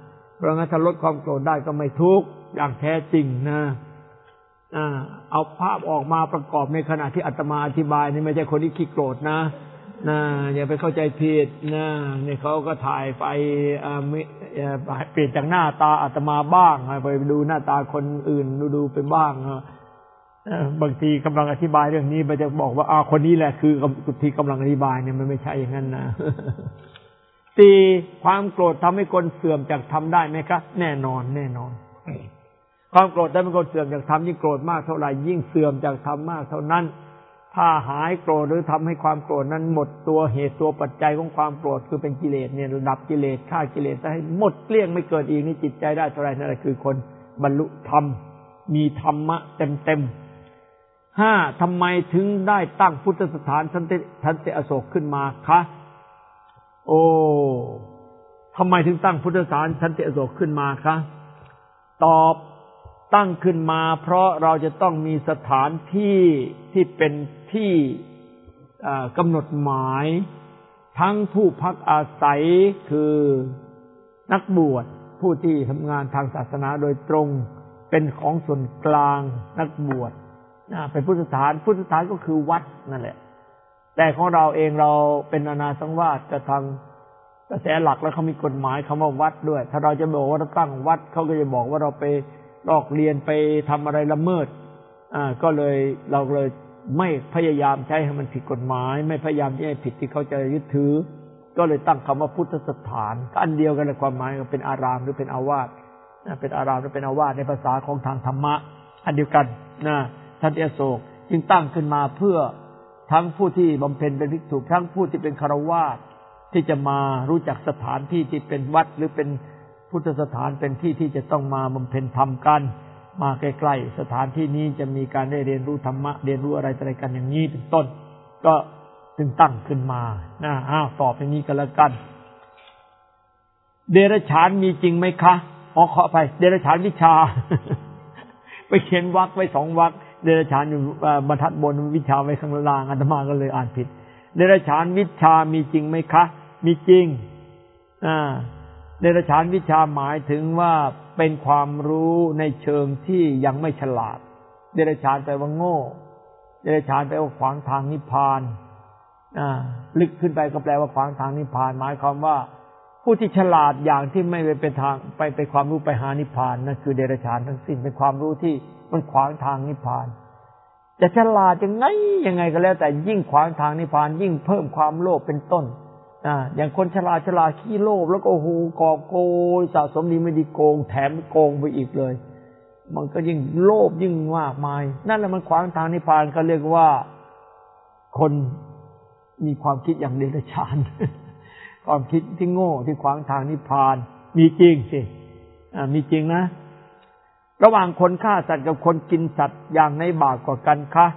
ราะงั้นถ้าลดความโกรธได้ก็ไม่ทุกข์อย่างแท้จริงนะอ่าเอาภาพออกมาประกอบในขณะที่อาตมาอธิบายนี่ไม่ใช่คนที่ขี้โกรธนะนะอย่าไปเข้าใจผิดนะนี่เขาก็ถ่ายไปอ่าไม่เปลี่ยนจากหน้าตาอาตมาบ้างไปดูหน้าตาคนอื่นดูดูไปบ้างบางทีกำลังอธิบายเรื่องนี้มันจะบอกว่าอ่าคนนี้แหละคือที่กำลังอธิบายเนี่ยมันไม่ใช่อย่างนั้นนะสี่ความโกรธทำให้คนเสื่อมจากธรรมได้ไหมครับแน่นอนแน่นอนความโกรธทำให้คนเสื่อมจากธรรมยิ่งโกรธมากเท่าไหร่ยิ่งเสื่อมจากธรรมมากเท่านั้นถ้าหายโกรธหรือทำให้ความโกรธนั้นหมดตัวเหตุตัวปัจจัยของความโกรธคือเป็นกิเลสเนี่ยระดับกิเลสฆ่ากิเลสให้หมดเกลี้ยงไม่เกิดอีกนี่จิตใจได้เท่าไหร่นั่นแหละคือคนบรรลุธรรมมีธรรมะเต็มเต็มห้าทำไมถึงได้ตั้งพุทธสถานสันติสันติอโศกขึ้นมาคะโอ้ทำไมถึงตั้งพุทธสถานสันติอโศกขึ้นมาคะตอบตั้งขึ้นมาเพราะเราจะต้องมีสถานที่ที่เป็นที่กำหนดหมายทั้งผู้พักอาศัยคือนักบวชผู้ที่ทำงานทางศาสนาโดยตรงเป็นของส่วนกลางนักบวชเป็นพุทธสถานพุทธสถานก็คือวัดนั่นแหละแต่ของเราเองเราเป็นนานาสังวาสจะทางกระแสหลักแล้วเขามีกฎหมายคำว่าวัดด้วยถ้าเราจะบอกว่าเราตั้งวัดเขาก็จะบอกว่าเราไปลอกเรียนไปทำอะไรละเมิดอ่าก็เลยเราเลยไม่พยายามใช้ให้มันผิดกฎหมายไม่พยายามที่ให้ผิดที่เขาจะยึดถือก็เลยตั้งคำว่าพุทธสถานอันเดียวกันเลยความหมายก็เป็นอารามหรือเป็นอาวาสเป็นอารามหรือเป็นอาวาสในภาษาของทางธรรมะอันเดียวกันนะสันติอโศกจึงตั้งขึ้นมาเพื่อทั้งผู้ที่บำเพ็ญเป็นภิกษุทั้งผู้ที่เป็นฆราวาสที่จะมารู้จักสถานที่ที่เป็นวัดหรือเป็นพุทธสถานเป็นที่ที่จะต้องมาบำเพ็ญธรรมกันมาใกล้ๆสถานที่นี้จะมีการได้เรียนรู้ธรรมะเรียนรู้อะไรอะไรกันอย่างนี้เป็นต้นก็จึงตั้งขึ้นมานะอ้าวตอบอย่างนี้กันแล้วกันเดรัจฉานมีจริงไหมคะอ๋อขอไปเดรัจฉานวิชา ไปเขียนวรรคไว้สองวรรคเดรัจฉานอยู่บรรทัดบนวิชาไว้ข้างล่างอาตมาก็เลยอ่านผิดเดรัจฉานวิชามีจริงไหมคะมีจริงอ่าเดรัจฉานวิชาหมายถึงว่าเป็นความรู้ในเชิงที่ยังไม่ฉลาดเดรัจฉานแปลว่าโง่เดรัจฉานแปลว่าขวางทางนิพพานอ่าลึกขึ้นไปก็แปลว่าขวางทางนิพพานหมายความว่าผู้ที่ฉลาดอย่างที่ไม่ไปเป็นทางไปไปความรู้ไปหานิพพานนั่นคือเดรัจฉานทั้งสิ้นเป็นความรู้ที่มันขวางทางนิพพานจะฉลาดยังไงยังไงก็แล้วแต่ยิ่งขวางทางนิพพานยิ่งเพิ่มความโลภเป็นต้นอ่าอย่างคนฉลาดฉลาดขี้โลภแล้วก็โอ้โหกอบโกยสะสมดีไม่ดีโกงแถมโกงไปอีกเลยมันก็ยิ่งโลภยิ่งมากมายนั่นแหละมันขวางทางนิพพานก็เรียกว่าคนมีความคิดอย่างเดรัจฉานความคิดที่โง่ที่ขวางทางนิพพานมีจริงสิอ่ามีจริงนะระหว่างคนฆ่าสัตว์กับคนกินสัตว์อย่างไหนบาปกว่ากันคะ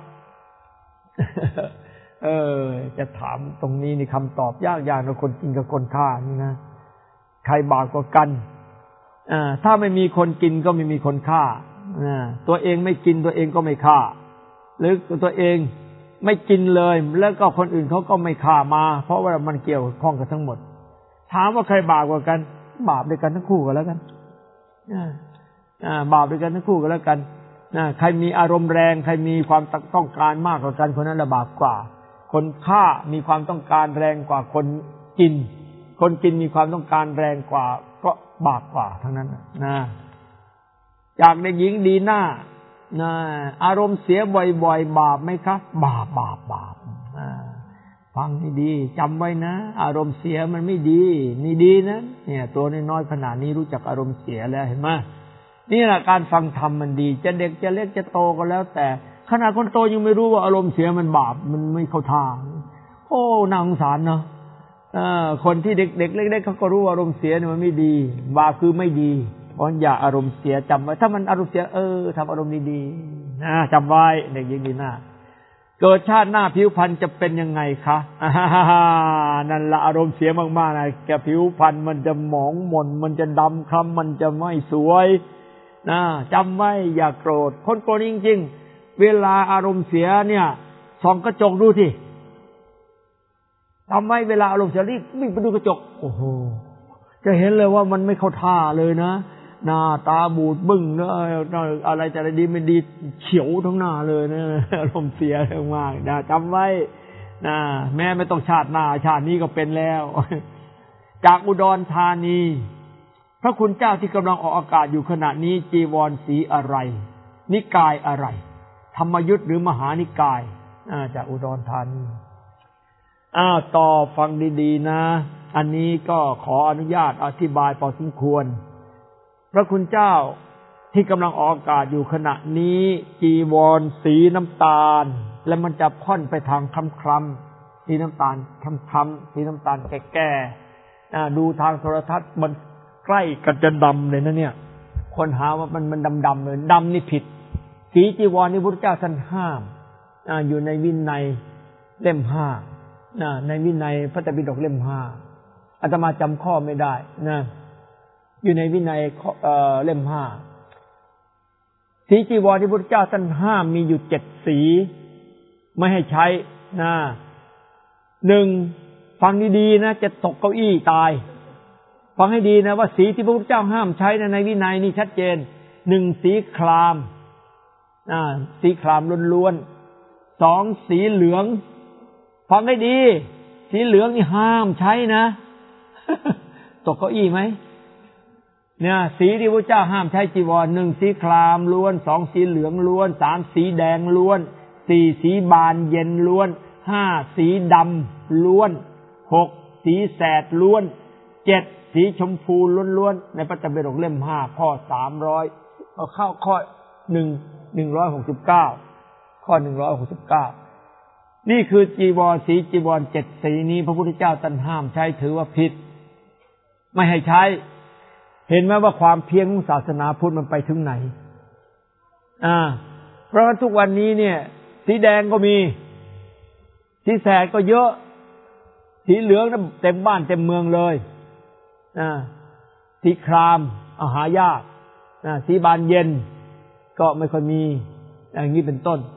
เออจะถามตรงนี้นี่คำตอบยากอย่างนะคนกินกับคนฆ่านี่นะใครบาปกว่ากันอ่าถ้าไม่มีคนกินก็ไม่มีคนฆ่าอ่าตัวเองไม่กินตัวเองก็ไม่ฆ่าหรือตัวเองไม่กินเลยแล้วก็คนอื่นเขาก็ไม่ฆ่ามาเพราะว่ามันเกี่ยวข้องกันทั้งหมดถามว่าใครบาปกว่ากันบาปด้วยกันทั้งคู่กันแล้วกันอ่าอ่าบาปด้วยกันทั้งคู่กันแล้วกันนะใครมีอารมณ์แรงใครมีความต้องการมากกว่ากันคนนั้นละบาปกว่าคนฆ่ามีความต้องการแรงกว่าคนกินคนกินมีความต้องการแรงกว่าก็บาปกว่าทั้งนั้นนะจากเด็กหญิงดีหน้านะอารมณ์เสียบ่อยๆบาปไหมครับบาปบาปบาปฟังให้ดีจำไว้นะอารมณ์เสียมันไม่ดีนี่ดีนะเนี่ยตัวน้อยๆขนาดนี้รู้จักอารมณ์เสียแล้วเห็นไหมนี่แหละการฟังธรรมมันดีจะเด็กจะเล็กจะโตก็แล้วแต่ขนาดคนโตยังไม่รู้ว่าอารมณ์เสียมันบาปมันไม่เข้าทางโอ้น่าสงสารเนาะคนที่เด็กๆเล็กๆเขาก็รู้ว่าอารมณ์เสียเนี่ยมันไม่ดีบาปคือไม่ดีเพราะอย่าอารมณ์เสียจำไว้ถ้ามันอารมณ์เสียเออทำอารมณ์ดีๆนะจำไว้เด็กยิ่งดีหน้าเกิดชาติหน้าผิวพรรณจะเป็นยังไงคะนั่นละอารมณ์เสียมากๆนะแกผิวพรรณมันจะหมองหม่นมันจะดำคล้ำมันจะไม่สวยนะจำไว้อย่าโกรธคนโกรธจริงๆเวลาอารมณ์เสียเนี่ยส่องกระจกดูสิทำไมเวลาอารมณ์เสียรีบวิ่งไปดูกระจกโอ้โหจะเห็นเลยว่ามันไม่เข้าท่าเลยนะหน้าตาบูดบึ้งเนอะอะไรแต่ละดีไม่ดีเขียวทั้งหน้าเลยนะอารมณ์เสียมากนะจำไว้นะแม้ไม่ต้องชาติหน้าชาตินี้ก็เป็นแล้วจากอุดรธานีพระคุณเจ้าที่กำลังออกอากาศอยู่ขณะนี้จีวรสีอะไรนิกายอะไรธรรมยุทธหรือมหานิกายจากอุดรธานีอ้าวต่อฟังดีๆนะอันนี้ก็ขออนุญาตอธิบายพอสมควรพระคุณเจ้าที่กำลังออกอากาศอยู่ขณะนี้จีวรสีน้ำตาลและมันจะค่อนไปทางคล้ำๆสีน้ำตาลคล้ำๆสีน้ำตาลแก่ๆดูทางโทรทัศน์มันใกล้กันจะดำเลยนะเนี่ยคนหาว่ามันมันดำๆเลยดำนี่ผิดสีจีวรนี่พระพุทธเจ้าท่านห้ามอยู่ในวินัยเล่มห้าในวินัยพระไตรปิฎกเล่มห้าอาตมาจำข้อไม่ได้นะอยู่ในวินัยเล่มห้าสีจีวรที่พระพุทธเจ้าท่านห้ามมีอยู่เจ็ดสีไม่ให้ใช้นะหนึ่งฟังดีๆนะจะตกเก้าอี้ตายฟังให้ดีนะว่าสีที่พระพุทธเจ้าห้ามใช้ในวินัยนี่ชัดเจนหนึ่งสีครามอ่าสีครามล้วนๆสองสีเหลืองฟังให้ดีสีเหลืองนี่ห้ามใช้นะตกเก้าอี้ไหมเนี่ยสีที่พระเจ้าห้ามใช้จีวรหนึ่งสีครามล้วนสองสีเหลืองล้วนสามสีแดงล้วนสี่สีบานเย็นล้วนห้าสีดำล้วนหกสีแสดล้วนเจ็ดสีชมพูล้วนๆในพระไตรปิฎกเล่มห้าข้อสามร้อยเอาเข้าข้อหนึ่งหนึ่งร้อยหกสิบเก้าข้อหนึ่งร้อยหกสิบเก้านี่คือจีวรสีจีวรเจ็ดสีนี้พระพุทธเจ้าตรัสห้ามใช้ถือว่าผิดไม่ให้ใช้เห็นไหมว่าความเพียรของศาสนาพุทธมันไปถึงไหนอ่าเพราะทุกวันนี้เนี่ยสีแดงก็มีสีแสดก็เยอะสีเหลืองนั้นเต็มบ้านเต็มเมืองเลยอ่าสีครามอาหายากอ่าสีบานเย็นก็ไม่ค่อยมีอย่างนี้เป็นต้น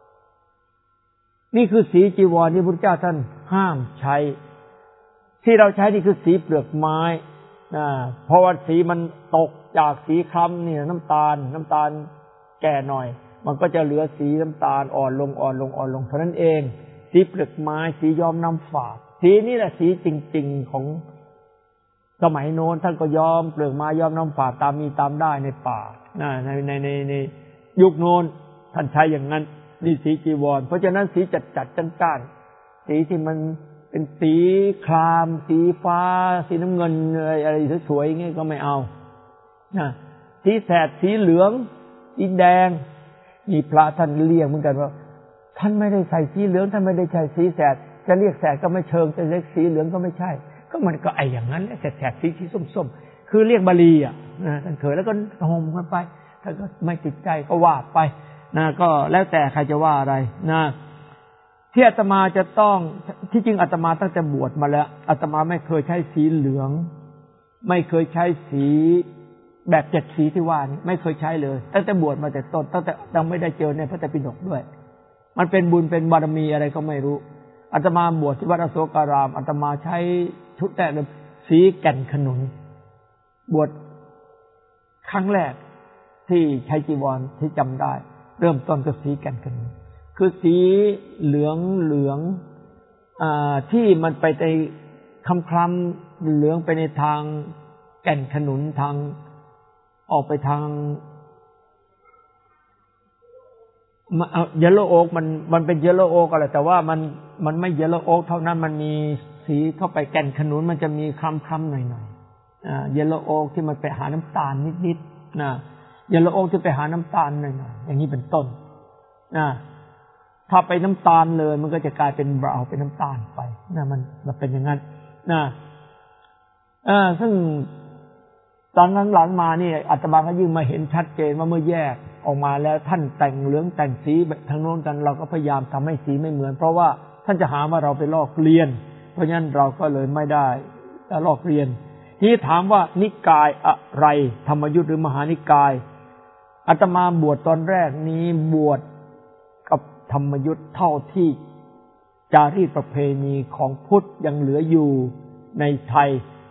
นี่คือสีจีวรที่พระพุทธเจ้าท่านห้ามใช้ที่เราใช้นี่คือสีเปลือกไม้นะเพราะว่าสีมันตกจากสีคล้ำเนี่ยน้ำตาลน้ำตาลแก่หน่อยมันก็จะเหลือสีน้ำตาลอ่อนลงอ่อนลงอ่อนลงเท่านั้นเองสีเปลือกไม้สีย้อมน้ำฝาดสีนี่แหละสีจริงๆของสมัยโน้นท่านก็ย้อมเปลือกไม้ย้อมน้ำฝาดตามมีตามได้ในป่าในในในในยุคโน้นท่านใช้อย่างนั้นนี่สีจีวรเพราะฉะนั้นสีจัดจัดจ้านจ้านสีที่มันเป็นสีครามสีฟ้าสีน้ำเงินอะไรอะไรสวยๆอย่างนี้ก็ไม่เอานะสีแสดสีเหลืองสีแดงมีพระท่านเรียกเหมือนกันว่าท่านไม่ได้ใส่สีเหลืองท่านไม่ได้ใส่สีแสดจะเรียกแสดก็ไม่เชิงจะเรียกสีเหลืองก็ไม่ใช่ก็มันก็ไออย่างนั้นแหละแสดแสดสีสีส้มๆคือเรียกบาลีอ่ะนะท่านเคยแล้วก็ห่มกันไปท่านก็ไม่ติดใจก็ว่าไปนะก็แล้วแต่ใครจะว่าอะไรนะที่อาตมาจะต้องที่จริงอาตมาตั้งแต่บวชมาแล้วอาตมาไม่เคยใช้สีเหลืองไม่เคยใช้สีแบบเจ็ดสีที่ว่านี่ไม่เคยใช้เลยตั้งแต่บวชมาแต่ต้นตั้งแต่ยังไม่ได้เจอในพระไตรปิฎกด้วยมันเป็นบุญเป็นบารมีอะไรก็ไม่รู้อาตมาบวชที่วัดอโศการามอาตมาใช้ชุดแต่งสีแก่นขนุนบวชครั้งแรกที่ใช้จีวรที่จำได้เริ่มต้นก็สีแก่นขนุนคือสีเหลืองเหลืองอ่าที่มันไปในคล้ำคล้ำเหลืองไปในทางแก่นขนุนทางออกไปทางเยลโลโอ๊กมันมันเป็นเยลโลโอ๊กอะไรแต่ว่ามันมันไม่เยลโลโอ๊กเท่านั้นมันมีสีเข้าไปแก่นขนุนมันจะมีคล้ำคล้ำหน่อยหน่อยอ่าเยลโลโอ๊กที่มันไปหาน้ำตาลนิดนิดนะเยลโลโอ๊กที่ไปหาน้ำตาลหน่อยหน่อยอย่างนี้เป็นต้นนะถ้าไปน้ำตาลเลยมันก็จะกลายเป็นบราวน์เป็นน้ำตาลไปนะมันมันเป็นอย่างนั้นนะอ่าซึ่งตอนหลังๆมานี่อาตมาก็ยิ่งมาเห็นชัดเจนว่าเมื่อแยกออกมาแล้วท่านแต่งเหลืองแต่งสีทางโน้นกันเราก็พยายามทำให้สีไม่เหมือนเพราะว่าท่านจะหาว่าเราไปลอกเลียนเพราะฉะนั้นเราก็เลยไม่ได้ลอกเลียนทีนี้ถามว่านิกายอะไรธรรมยุทธหรือมหานิกายอาตมาบวชตอนแรกนี้บวชกับธรรมยุทธเท่าที่จารีตประเพณีของพุทธยังเหลืออยู่ในไทย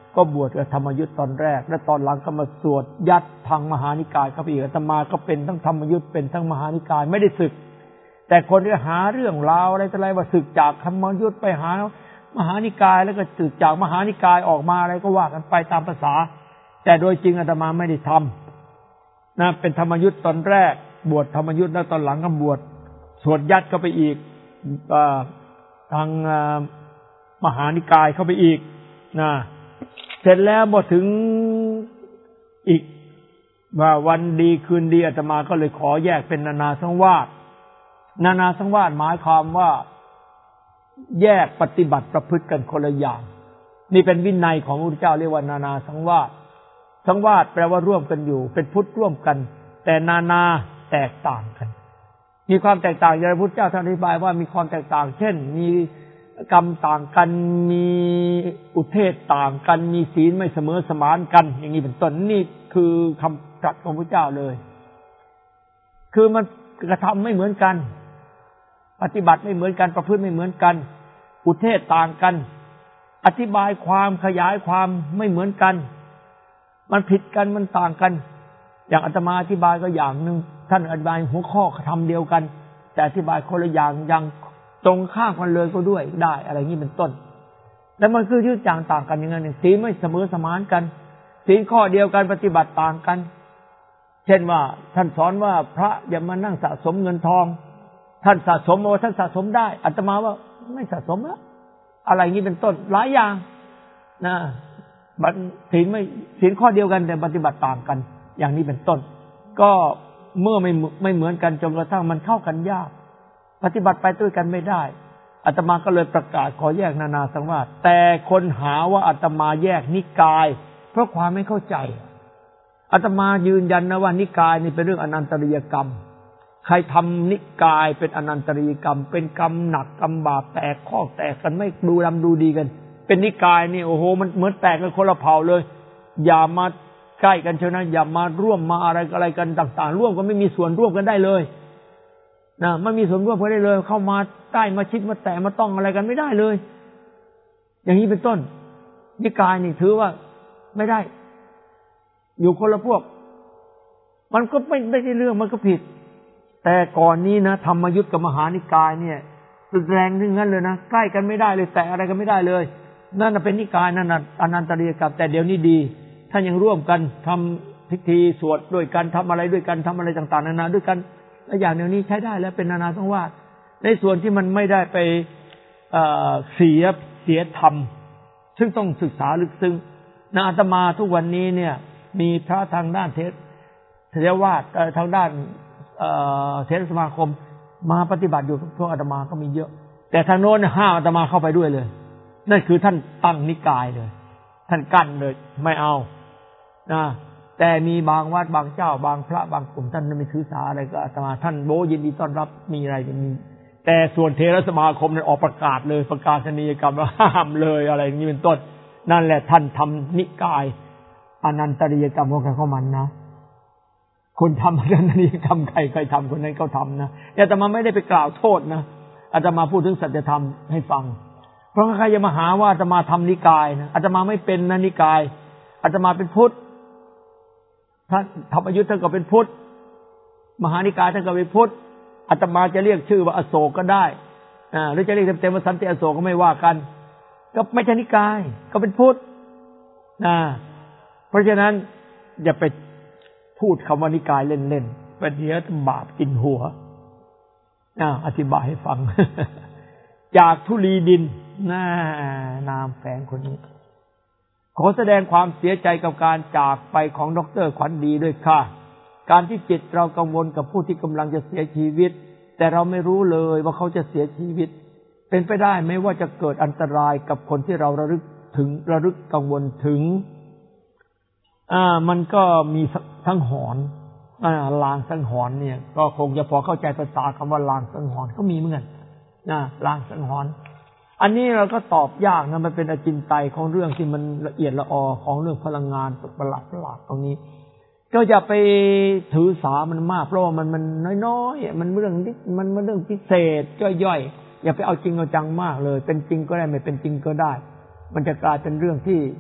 ก็บวชกับธรรมยุทธ์ตอนแรกและตอนหลังก็มาสวดยัดทางมหานิกายเข้าไปอีกอาตมาก็เป็นทั้งธรรมยุทธ์เป็นทั้งมหานิกายไม่ได้ศึกแต่คนที่หาเรื่องราวอะไรต่ออะไรว่าศึกจากธรรมยุทธ์ไปหามหานิกายแล้วก็ศึกจากมหานิกายออกมาอะไรก็ว่ากันไปตามภาษาแต่โดยจริงอาตมาไม่ได้ทำนะเป็นธรรมยุทธ์ตอนแรกบวชธรรมยุทธ์แล้วตอนหลังก็บวชสวดยัดเข้าไปอีกทางมหานิกายเข้าไปอีกนะเสร็จแล้วพอถึงอีกว่าวันดีคืนดีอาตมาก็เลยขอแยกเป็นนานาสังวาสนานาสังวาสหมายความว่าแยกปฏิบัติประพฤติกันคนละอย่างนี่เป็นวินัยของพระพุทธเจ้าเรียกว่านานาสังวาสสังวาสแปลว่าร่วมกันอยู่เป็นพุทธร่วมกันแต่นานาแตกต่างกันมีความแตกต่างอย่างพระพุทธเจ้าท่านอธิบายว่ามีความแตกต่างเช่นมีกรรมต่างกันมีอุเทศต่างกันมีศีลไม่เสมอสมานกันอย่างนี้เป็นต้นนี่คือคำตรัสของพระเจ้าเลยคือมันกระทำไม่เหมือนกันปฏิบัติไม่เหมือนกันประพฤติไม่เหมือนกันอุเทศต่างกันอธิบายความขยายความไม่เหมือนกันมันผิดกันมันต่างกันอย่างอาตมาอธิบายก็อย่างนึงท่านอธิบายหัวข้อธรรมเดียวกันแต่อธิบายคนละอย่างอย่างตรงข้ามกันเลยก็ด้วยได้อะไรนี้เป็นต้นแล้วมันคือยืดจางต่างกันอย่างนั้นศีลไม่เสมอสมานกันศีลข้อเดียวกันปฏิบัติต่างกันเช่นว่าท่านสอนว่าพระอย่ามานั่งสะสมเงินทองท่านสะสมโอ้ท่านสะสมได้อาตมาว่าไม่สะสมแล้วอะไรนี้เป็นต้นหลายอย่างนะศีลไม่ศีลข้อเดียวกันแต่ปฏิบัติต่างกันอย่างนี้เป็นต้นก็เมื่อไม่ไม่เหมือนกันจนกระทั่งมันเข้ากันยากปฏิบัติไปด้วยกันไม่ได้อาตมาก็เลยประกาศขอแยกนานาสังวาสแต่คนหาว่าอาตมาแยกนิกายเพราะความไม่เข้าใจอาตมายืนยันนะว่านิกายนี่เป็นเรื่องอนันตริยกรรมใครทำนิกายเป็นอนันตริยกรรมเป็นกรรมหนักกรรมบาปแตกข้อแตกกันไม่ดูดำดูดีกันเป็นนิกายนี่โอ้โหมันเหมือนแตกกันคนละเผ่าเลยอย่ามาใกล้กันเชียวนะอย่ามาร่วมมาอะไรอะไรกันต่างๆร่วมกันไม่มีส่วนร่วมกันได้เลยนะไม่มีส่วนร่วมกันได้เลยเข้ามาใกล้มาชิดมาแตะมาต้องอะไรกันไม่ได้เลยอย่างนี้เป็นต้นนิกายนี่ถือว่าไม่ได้อยู่คนละพวกมันก็ไม่ไม่ได้เรื่องมันก็ผิดแต่ก่อนนี้นะธรรมยุทธกับมหานิกายเนี่ยแรงถึงนั้นเลยนะใกล้กันไม่ได้เลยแตะอะไรกันไม่ได้เลยนั่นเป็นนิกายนั่นน่ะอนันตริยกรรมแต่เดี๋ยวนี้ดีท่านยังร่วมกันทำพิธีสวดด้วยกันทำอะไรด้วยกันทำอะไรต่างๆนานาด้วยกันและอย่างเดี๋ยวนี้ใช้ได้แล้วเป็นนานาสังวาสในส่วนที่มันไม่ได้ไปเอ่อเสียเสียธรรมซึ่งต้องศึกษาลึกซึ้งนะอาตมาทุกวันนี้เนี่ยมีพระทางด้านเทศเทรวาสทางด้านเอ่อเทศสมาคมมาปฏิบัติอยู่พวกอาตมาก็มีเยอะแต่ทางโน้นห้ามอาตมาเข้าไปด้วยเลยนั่นคือท่านตั้งนิกายเลยท่านกั้นเลยไม่เอานะแต่มีบางวัดบางเจ้าบางพระบางกลุ่มท่านไม่ถือสาอะไรก็อาตมาท่านโบยินดีต้อนรับมีอะไรจะมีแต่ส่วนเทรสมาคมเนี่ยออกประกาศเลยประกาศนียกรรมว่าห้ามเลยอะไรอย่างนี้เป็นต้นนั่นแหละท่านทำนิกายอนันตริยกรรมของใครของมันนะคนทำอนันตริยกรรมใครใครทำคนนั้นเขาทำนะอาตมาไม่ได้ไปกล่าวโทษนะอาตมาพูดถึงสัจธรรมให้ฟังเพราะใครจะมาหาว่าอาตมาทำนิกายนะอาตมาไม่เป็นนะนิกายอาตมาเป็นพุทธท่านธรรมยุทธ์ท่านก็เป็นพุทธมหานิกายท่านก็เป็นพุทธอาตมาจะเรียกชื่อว่าอโศกก็ได้อ่าหรือจะเรียกเต็มๆว่าสันติอโศกก็ไม่ว่ากันก็ไม่ใช่นิกายก็เป็นพุทธนะเพราะฉะนั้นอย่าไปพูดคำว่านิกายเล่นๆประเดี๋ยวบาปกินหัวอ่าอธิบายให้ฟัง จากธุลีดินน่านามแฝงคนนี้ขอแสดงความเสียใจกับการจากไปของดร.ขวัญดีด้วยค่ะการที่จิตเรากังวลกับผู้ที่กำลังจะเสียชีวิตแต่เราไม่รู้เลยว่าเขาจะเสียชีวิตเป็นไปได้ไหมว่าจะเกิดอันตรายกับคนที่เราระลึกถึงระลึกกังวลถึงอ่ามันก็มีทั้งหอนอ่าลางสังหรณ์เนี่ยก็คงจะพอเข้าใจภาษาคำว่าลางสังหรณ์ก็มีเหมือนกันนะลางสังหรณ์อันนี้เราก็ตอบยากนะมันเป็นอจินไตยของเรื่องที่มันละเอียดละออของเรื่องพลังงานประหลาดประหลาดตรงนี้ก็อย่าไปถือสามันมากเพราะว่ามันมันน้อยๆมันเรื่องมันมันเรื่องพิเศษย่อยๆอย่าไปเอาจริงเอาจังมากเลยเป็นจริงก็ได้ไม่เป็นจริงก็ได้มันจะกลายเป็นเรื่องที่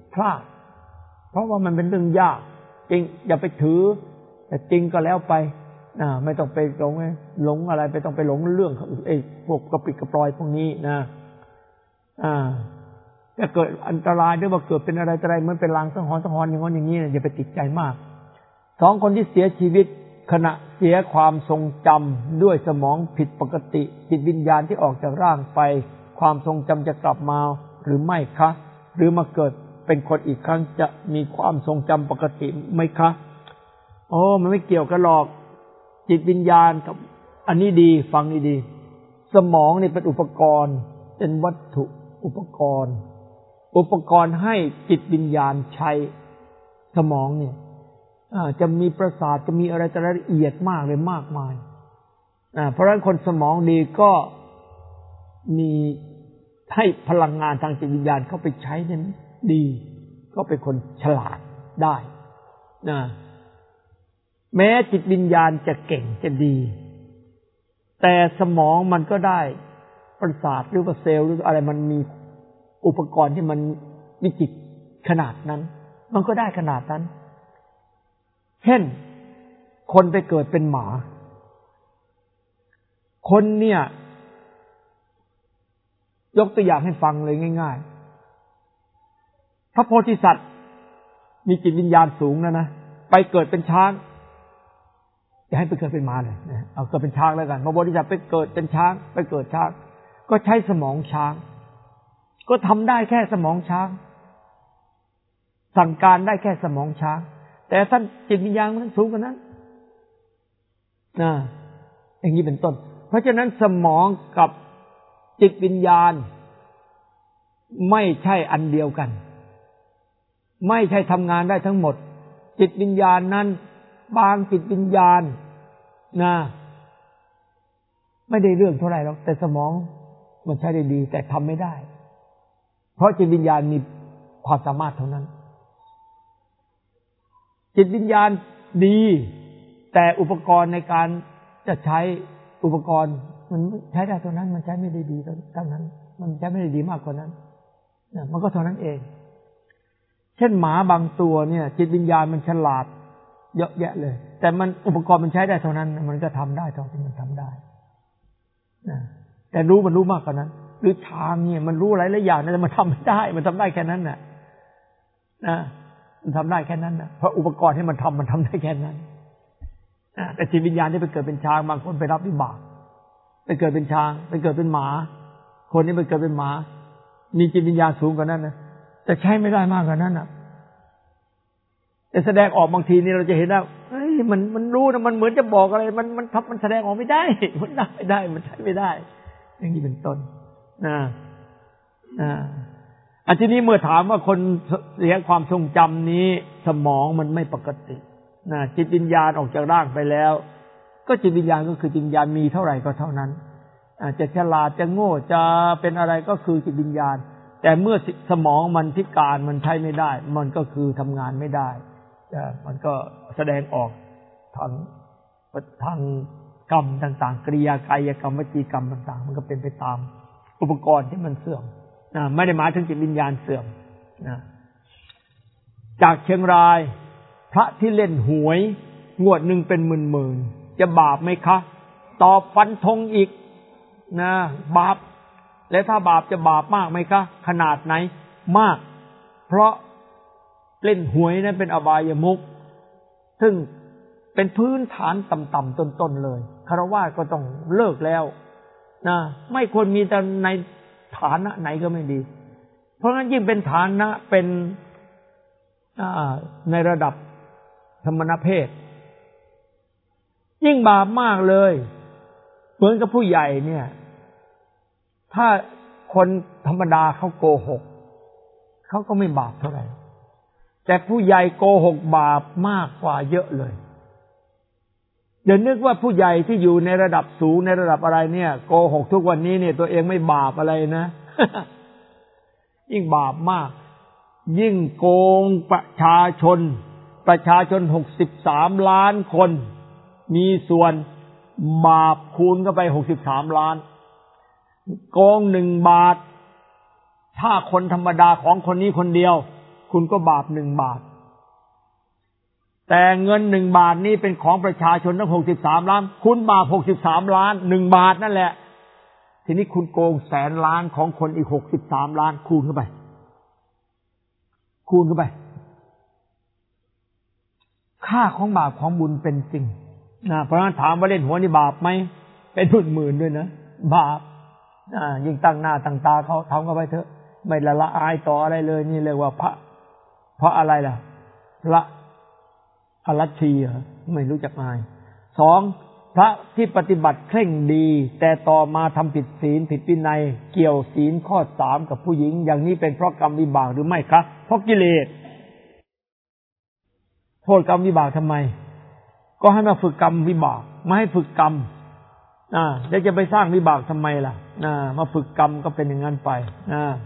พลาดเพราะว่ามันเป็นเรื่องยากจริงอย่าไปถือแต่จริงก็แล้วไปนะไม่ต้องไปหลงหลงอะไรไปต้องไปหลงเรื่องไอ้พวกกระปิดกระปลอยพวกนี้นะอ่าถ้าเกิดอันตรายด้วยว่าเกิดเป็นอะไรอะไรเหมือนเป็นลางสังหรณ์สังหรณ์อย่างนั้นอย่างนี้อย่าไปติดใจมากสองคนที่เสียชีวิตขณะเสียความทรงจำด้วยสมองผิดปกติจิตวิญญาณที่ออกจากร่างไปความทรงจำจะกลับมาหรือไม่คะหรือมาเกิดเป็นคนอีกครั้งจะมีความทรงจำปกติไหมคะโอ้มันไม่เกี่ยวกันหรอกจิตวิญญาณกับอันนี้ดีฟังดีๆสมองนี่เป็นอุปกรณ์เป็นวัตถุอุปกรณ์อุปกรณ์ให้จิตวิญญาณใช้สมองเนี่ยจะมีประสาทจะมีอะไรแต่ละเอียดมากเลยมากมายเพราะฉะนั้นคนสมองดีก็มีให้พลังงานทางจิตวิญญาณเข้าไปใช้นั้นดีก็เป็นคนฉลาดได้นะแม้จิตวิญญาณจะเก่งจะดีแต่สมองมันก็ได้ประสาทหรือว่าเซลล์หรืออะไรมันมีอุปกรณ์ที่มันวิจิตรขนาดนั้นมันก็ได้ขนาดนั้นเช่นคนไปเกิดเป็นหมาคนเนี่ยยกตัวอย่างให้ฟังเลยง่ายๆพระโพธิสัตว์มีจิตวิญญาณสูงนะนะไปเกิดเป็นช้างจะให้ไปเกิดเป็นหมาเลยเอาเกิดเป็นช้างแล้วกันพระโพธิสัตว์ไปเกิดเป็นช้างไปเกิดช้างก็ใช้สมองช้างก็ทำได้แค่สมองช้างสั่งการได้แค่สมองช้างแต่ท่านจิตวิญญาณมันสูงกว่านั้นนะอย่างนี้เป็นต้นเพราะฉะนั้นสมองกับจิตวิญญาณไม่ใช่อันเดียวกันไม่ใช่ทำงานได้ทั้งหมดจิตวิญญาณนั้นบางจิตวิญญาณนะไม่ได้เรื่องเท่าไหร่หรอกแต่สมองมันใช้ได้ดีแต่ทำไม่ได้เพราะจิตวิญญาณมีความสามารถเท่านั้นจิตวิญญาณดีแต่อุปกรณ์ในการจะใช้อุปกรณ์มันใช้ได้เท่านั้นมันใช้ไม่ได้ดีเท่านั้นมันใช้ไม่ได้ดีมากกว่านั้นนะมันก็เท่านั้นเองเช่นหมาบางตัวเนี่ยจิตวิญญาณมันฉลาดเยอะแยะเลยแต่มันอุปกรณ์มันใช้ได้เท่านั้นมันก็ทำได้เท่าที่มันทำได้นะแต่รู้มันรู้มากกว่านั้นหรือทางเนี่ยมันรู้หลายหลายอย่างแต่มันทำไม่ได้มันทำได้แค่นั้นน่ะนะมันทำได้แค่นั้นน่ะเพราะอุปกรณ์ที่มันทำมันทำได้แค่นั้นแต่จิตวิญญาณที่ไปเกิดเป็นช้างบางคนไปรับวิบากไปเกิดเป็นช้างไปเกิดเป็นหมาคนนี้ไปเกิดเป็นหมามีจิตวิญญาณสูงกว่านั้นนะแต่ใช้ไม่ได้มากกว่านั้นน่ะแต่แสดงออกบางทีนี่เราจะเห็นว่าเฮ้ยมันมันรู้นะมันเหมือนจะบอกอะไรมันมันทับมันแสดงออกไม่ได้มันได้ไม่ได้มันใช้ไม่ได้อย่างนี้เป็นต้นนะนะอันที่นี้เมื่อถามว่าคนเสียความทรงจำนี้สมองมันไม่ปกตินะจิตวิญญาณออกจากร่างไปแล้วก็จิตวิญญาณก็คือจิตวิญญาณมีเท่าไหร่ก็เท่านั้นอาจจะฉลาดจะโง่จะเป็นอะไรก็คือจิตวิญญาณแต่เมื่อสมองมันพิการมันใช้ไม่ได้มันก็คือทำงานไม่ได้มันก็แสดงออกทางทางกรรมต่างๆกริยากายกรรมวจีกรรมต่างๆมันก็เป็นไปตามอุปกรณ์ที่มันเสื่อมนะไม่ได้หมายถึงจิตวิญญาณเสื่อมนะจากเชียงรายพระที่เล่นหวยงวดหนึ่งเป็นหมื่นๆจะบาปไหมคะตอบฟันธงอีกนะบาปและถ้าบาปจะบาปมากไหมคะขนาดไหนมากเพราะเล่นหวยนั้นเป็นอบายมุขซึ่งเป็นพื้นฐานต่ำๆต้นๆเลยฆราวาสก็ต้องเลิกแล้วนะไม่ควรมีแต่ในฐานะไหนก็ไม่ดีเพราะงั้นยิ่งเป็นฐานะเป็นในระดับธรรมนเพศยิ่งบาปมากเลยเหมือนกับผู้ใหญ่เนี่ยถ้าคนธรรมดาเขาโกหกเขาก็ไม่บาปเท่าไหร่แต่ผู้ใหญ่โกหกบาปมากกว่าเยอะเลยเดี๋ยวนึกว่าผู้ใหญ่ที่อยู่ในระดับสูงในระดับอะไรเนี่ยโกหกทุกวันนี้เนี่ยตัวเองไม่บาปอะไรนะ ยิ่งบาปมากยิ่งโกงประชาชนประชาชนหกสิบสามล้านคนมีส่วนบาปคูณเข้าไปหกสิบสามล้านโกงหนึ่งบาทถ้าคนธรรมดาของคนนี้คนเดียวคุณก็บาปหนึ่งบาทแต่เงินหนึ่งบาทนี้เป็นของประชาชนทั้งหกสิบสามล้านคุณบาปหกสิบสามล้านหนึ่งบาทนั่นแหละทีนี้คุณโกงแสนล้านของคนอีกหกสิบสามล้านคูณเข้าไปคูณเข้าไปค่าของบาปของบุญเป็นจริงนะเพราะฉะนั้นถามว่าเล่นหัวนี่บาปไหมเป็นหมื่นหมื่นด้วยนะบาปอ่ายิ่งตั้งหน้าตั้งตาเขาทำกันไปเถอะไม่ละละอายต่ออะไรเลยนี่เรียกว่าพระเพราะอะไรล่ะละอรัชชีเหรอไม่รู้จักอายสองพระที่ปฏิบัติเคร่งดีแต่ต่อมาทำผิดศีลผิดวินัยเกี่ยวศีลข้อสามกับผู้หญิงอย่างนี้เป็นเพราะกรรมวิบากหรือไม่ครับเพราะกิเลสโทษกรรมวิบากทำไมก็ให้มาฝึกกรรมวิบากไม่ให้ฝึกกรรมอ่าแล้วจะไปสร้างวิบากทำไมล่ะอ่ามาฝึกกรรมก็เป็นอย่างนั้นไปอ่า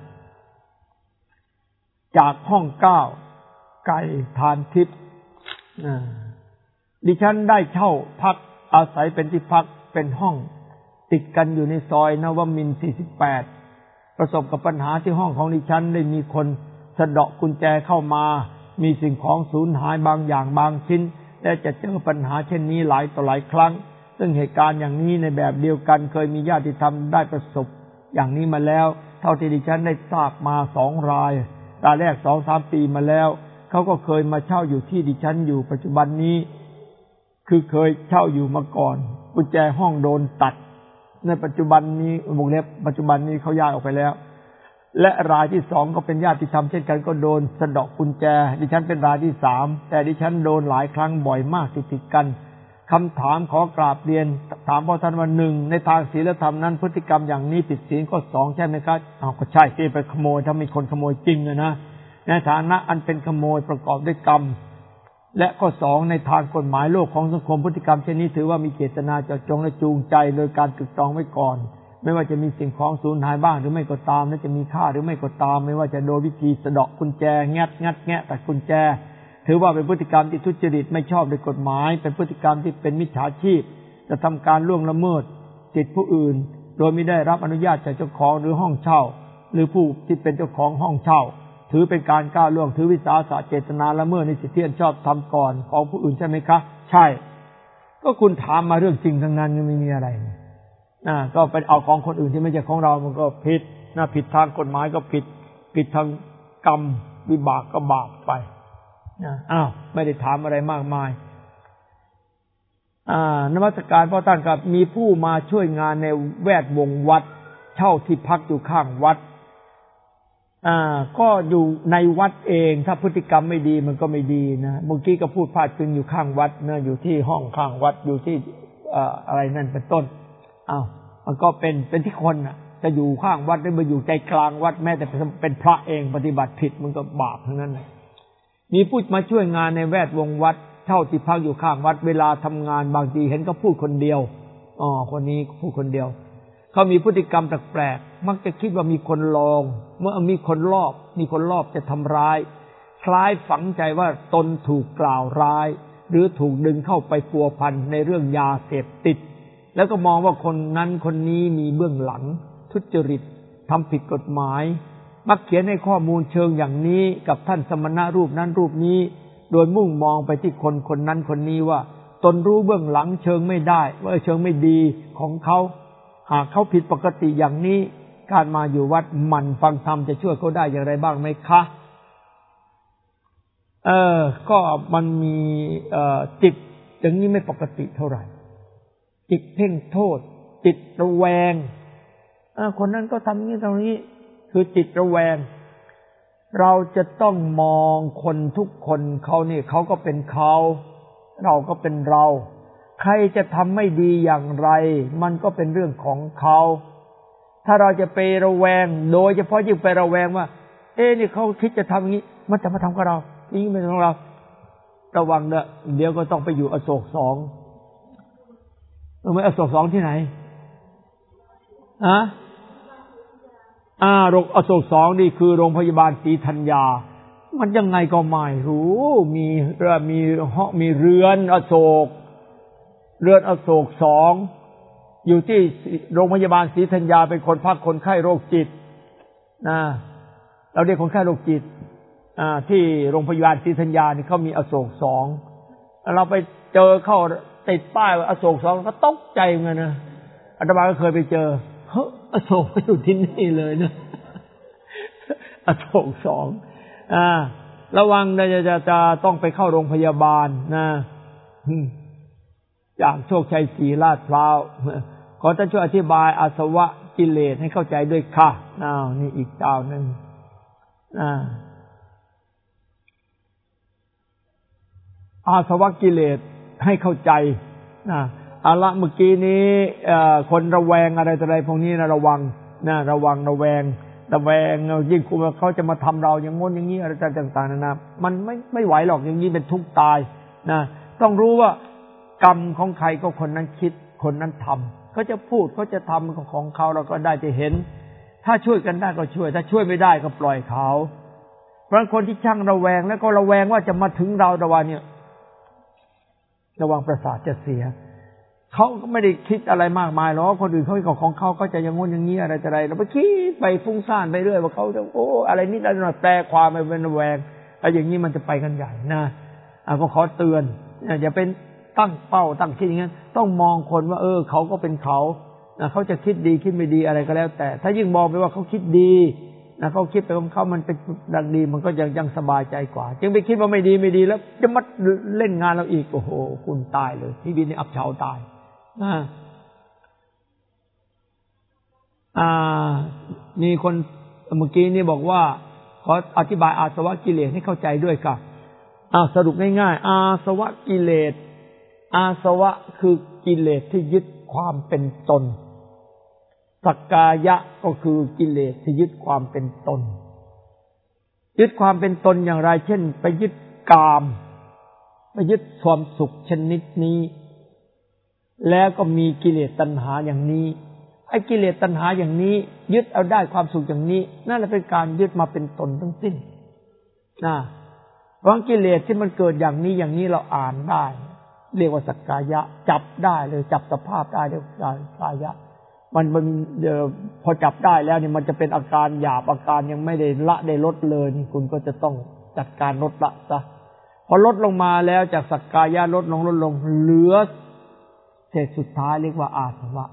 จากห้องเก้าไก่ทานทิพย์ดิฉันได้เช่าพักอาศัยเป็นที่พักเป็นห้องติดกันอยู่ในซอยนวมินทร์สี่สิบแปดประสบกับปัญหาที่ห้องของดิฉันได้มีคนสะเดาะกุญแจเข้ามามีสิ่งของสูญหายบางอย่างบางชิ้นและจะเจอปัญหาเช่นนี้หลายต่อหลายครั้งซึ่งเหตุการณ์อย่างนี้ในแบบเดียวกันเคยมีญาติธรรมได้ประสบอย่างนี้มาแล้วเท่าที่ดิฉันได้ทราบมาสองรายรายแรกสองสามปีมาแล้วเขาก็เคยมาเช่าอยู่ที่ดิฉันอยู่ปัจจุบันนี้คือเคยเช่าอยู่มาก่อนกุญแจห้องโดนตัดในปัจจุบันนี้วงเล็บปัจจุบันนี้เขาย้ายออกไปแล้วและรายที่สองก็เป็นญาติธรรมเช่นกันก็โดนสะเดาะกุญแจดิฉันเป็นรายที่สามแต่ดิฉันโดนหลายครั้งบ่อยมากติดๆกันคำถามขอกราบเรียนถามพ่อท่านว่าหนึ่งในทางศีลธรรมนั้นพฤติกรรมอย่างนี้ผิดศีลข้อสองใช่ไหมครับอ้าวก็ใช่ที่ไปขโมยถ้ามีคนขโมยจริงนะในฐานะอันเป็นขโมยประกอบด้วยกรรมและข้อสองในทางกฎหมายโลกของสังคมพฤติกรรมเช่นนี้ถือว่ามีเจตนาเจาะจงและจูงใจโดยการตรึกตรองไว้ก่อนไม่ว่าจะมีสิ่งของสูญหายบ้างหรือไม่ก็ตามและจะมีค่าหรือไม่ก็ตามไม่ว่าจะโดยวิธีสะเดาะกุญแจงัดงัดแงะตัดกุญแจถือว่าเป็นพฤติกรรมที่ทุจริตไม่ชอบโดยกฎหมายเป็นพฤติกรรมที่เป็นมิจฉาชีพจะทำการล่วงละเมิดสิทธิผู้อื่นโดยไม่ได้รับอนุญาตจากเจ้าของหรือห้องเช่าหรือผู้ที่เป็นเจ้าของห้องเช่าถือเป็นการก้าวล่วงถือวิสาสะเจตนาละเมิดในสิทธิอันชอบทำก่อนของผู้อื่นใช่ไหมคะใช่ก็คุณถามมาเรื่องจริงทั้งนั้นไม่มีอะไรนะก็ไปเอาของคนอื่นที่ไม่ใช่ของเรามันก็ผิดนะผิดทางกฎหมายก็ผิดผิดทางกรรมวิบากก็บาปไปนะอ้าวไม่ได้ถามอะไรมากมายอ่านมัสการพ่อท่านครับมีผู้มาช่วยงานในแวดวงวัดเช่าที่พักอยู่ข้างวัดอ่าก็อยู่ในวัดเองถ้าพฤติกรรมไม่ดีมันก็ไม่ดีนะเมื่อกี้ก็พูดพาดพิงอยู่ข้างวัดนะอยู่ที่ห้องข้างวัดอยู่ที่อ่าอะไรนั่นเป็นต้นอ้าวมันก็เป็นเป็นที่คนน่ะจะอยู่ข้างวัดหรือมาอยู่ใจกลางวัดแม้แต่เป็นพระเองปฏิบัติผิดมันก็บาปทั้งนั้นเลยมีผู้มาช่วยงานในแวดวงวัดเช่าที่พักอยู่ข้างวัดเวลาทำงานบางทีเห็นก็พูดคนเดียวอ๋อคนนี้พูดคนเดียวเขามีพฤติกรรมแปลกๆมักจะคิดว่ามีคนลองเมื่อมีคนรอบมีคนรอบจะทำร้ายคล้ายฝังใจว่าตนถูกกล่าวร้ายหรือถูกดึงเข้าไปพัวพันในเรื่องยาเสพติดแล้วก็มองว่าคนนั้นคนนี้มีเบื้องหลังทุจริตทำผิดกฎหมายมักเขียนในข้อมูลเชิงอย่างนี้กับท่านสมณะรูปนั้นรูปนี้โดยมุ่งมองไปที่คนคนนั้นคนนี้ว่าตนรู้เบื้องหลังเชิงไม่ได้ว่าเชิงไม่ดีของเขาหากเขาผิดปกติอย่างนี้การมาอยู่วัดหมั่นฟังธรรมจะช่วยเขาได้อย่างไรบ้างไหมคะเออก็มันมีเอ่อจิตอย่างนี้ไม่ปกติเท่าไหร่จิตเพ่งโทษจิตระแวงเออคนนั้นก็ทำอย่างนี้ตรงนี้คือจิตระแวงเราจะต้องมองคนทุกคนเขานี่เขาก็เป็นเขาเราก็เป็นเราใครจะทำไม่ดีอย่างไรมันก็เป็นเรื่องของเขาถ้าเราจะไประแวงโดยเฉพาะยิ่งไประแวงว่าเอ๊ะนี่เขาคิดจะทำอย่างนี้มันจะมาทำกับเรานี่เป็นของเราระวังเด้อเดี๋ยวก็ต้องไปอยู่อโศกสองเออไม่อโศกสองที่ไหนอะอ่าโรงอโศกสองนี่คือโรงพยาบาลศรีธัญญามันยังไงก็ไม่รู้มีเรือมีห้องมีเรือนอโศกเรือนอโศกสองอยู่ที่โรงพยาบาลศรีธัญญาเป็นคนพักคนไข้โรคจิตนะเราเรียกคนไข้โรคจิตอ่าที่โรงพยาบาลศรีธัญญานี่เขามีอโศกสองเราไปเจอเข้าติดป้ายว่าอโศกสองก็ตกใจเหมือนกันนะอาตมาก็เคยไปเจอเฮ้ยอโศกอยู่ที่นี่เลยนะอโศกสองอ่าระวังนะจะจะจะต้องไปเข้าโรงพยาบาลนะจากโชคชัยศรีลาดพร้าวขอท่านช่วยอธิบายอาสวะกิเลสให้เข้าใจด้วยค่ะอ้าวนี่อีกเจ้าหนึ่งอ่าอาสวะกิเลสให้เข้าใจนะเอาละเมื่อกี้นี้คนระแวงอะไรต่ออะไรพวกนี้นะระวังนะระวังระแวงระแวงยิ่งกลัวเขาจะมาทำเราอย่างง้นอย่างนี้อะไรต่างๆนานามันไม่ไม่ไหวหรอกอย่างนี้เป็นทุกข์ตายนะต้องรู้ว่ากรรมของใครก็คนนั้นคิดคนนั้นทำเขาจะพูดเขาจะทำของเขาเราก็ได้จะเห็นถ้าช่วยกันได้ก็ช่วยถ้าช่วยไม่ได้ก็ปล่อยเขาเพราะคนที่ช่างระแวงแล้วก็ระแวงว่าจะมาถึงเราระวังเนี่ยระวังประสาทจะเสียเขาก็ไม่ได้คิดอะไรมากมายหรอกคนอื่นเขาของเขาก็จะอย่างงู้นอย่างนี้อะไรจะอะไรเราไปคิดไปฟุ้งซ่านไปเรื่อยว่าเขาจะโอ้อะไรนิดอะไรหน่อยแปลความไปเป็นระแวงแล้วอย่างนี้มันจะไปกันใหญ่นะอ่ะก็ขอเตือนอย่าเป็นตั้งเป้าตั้งคิดอย่างนั้นต้องมองคนว่าเออเขาก็เป็นเขานะเขาจะคิดดีคิดไม่ดีอะไรก็แล้วแต่ถ้ายิ่งมองไปว่าเขาคิดดีนะเขาคิดไปของเขามันเป็นดังดีมันก็ยังยังสบายใจกว่าจึงไปคิดว่าไม่ดีไม่ดีแล้วจะมาเล่นงานเราอีกโอ้โหคุณตายเลยชีวิตนี้อับเฉาตายนะอ่ามีคนเมื่อกี้นี่บอกว่าขออธิบายอาสวะกิเลสให้เข้าใจด้วยค่ะอ่าสรุปง่ายๆอาสวะกิเลสอาสวะคือกิเลสที่ยึดความเป็นตนสักกายะก็คือกิเลสที่ยึดความเป็นตนยึดความเป็นตนอย่างไรเช่นไปยึดกามไปยึดความสุขชนิดนี้แล้วก็มีกิเลสตัณหาอย่างนี้ไอ้กิเลสตัณหาอย่างนี้ยึดเอาได้ความสุขอย่างนี้นั่นแหละเป็นการยึดมาเป็นตนทั้งสิ้นนะเพราะกิเลสที่มันเกิดอย่างนี้อย่างนี้เราอ่านได้เรียกว่าสักกายะจับได้เลยจับสภาพได้เรียกว่าสักกายะมันมันพอจับได้แล้วเนี่ยมันจะเป็นอาการหยาบอาการยังไม่ได้ละได้ลดเลยนี่คุณก็จะต้องจัดการลดละซะพอลดลงมาแล้วจากสักกายะลดลงลดลงเหลือเศษสุดท้ายเรียกว่าอาสวะ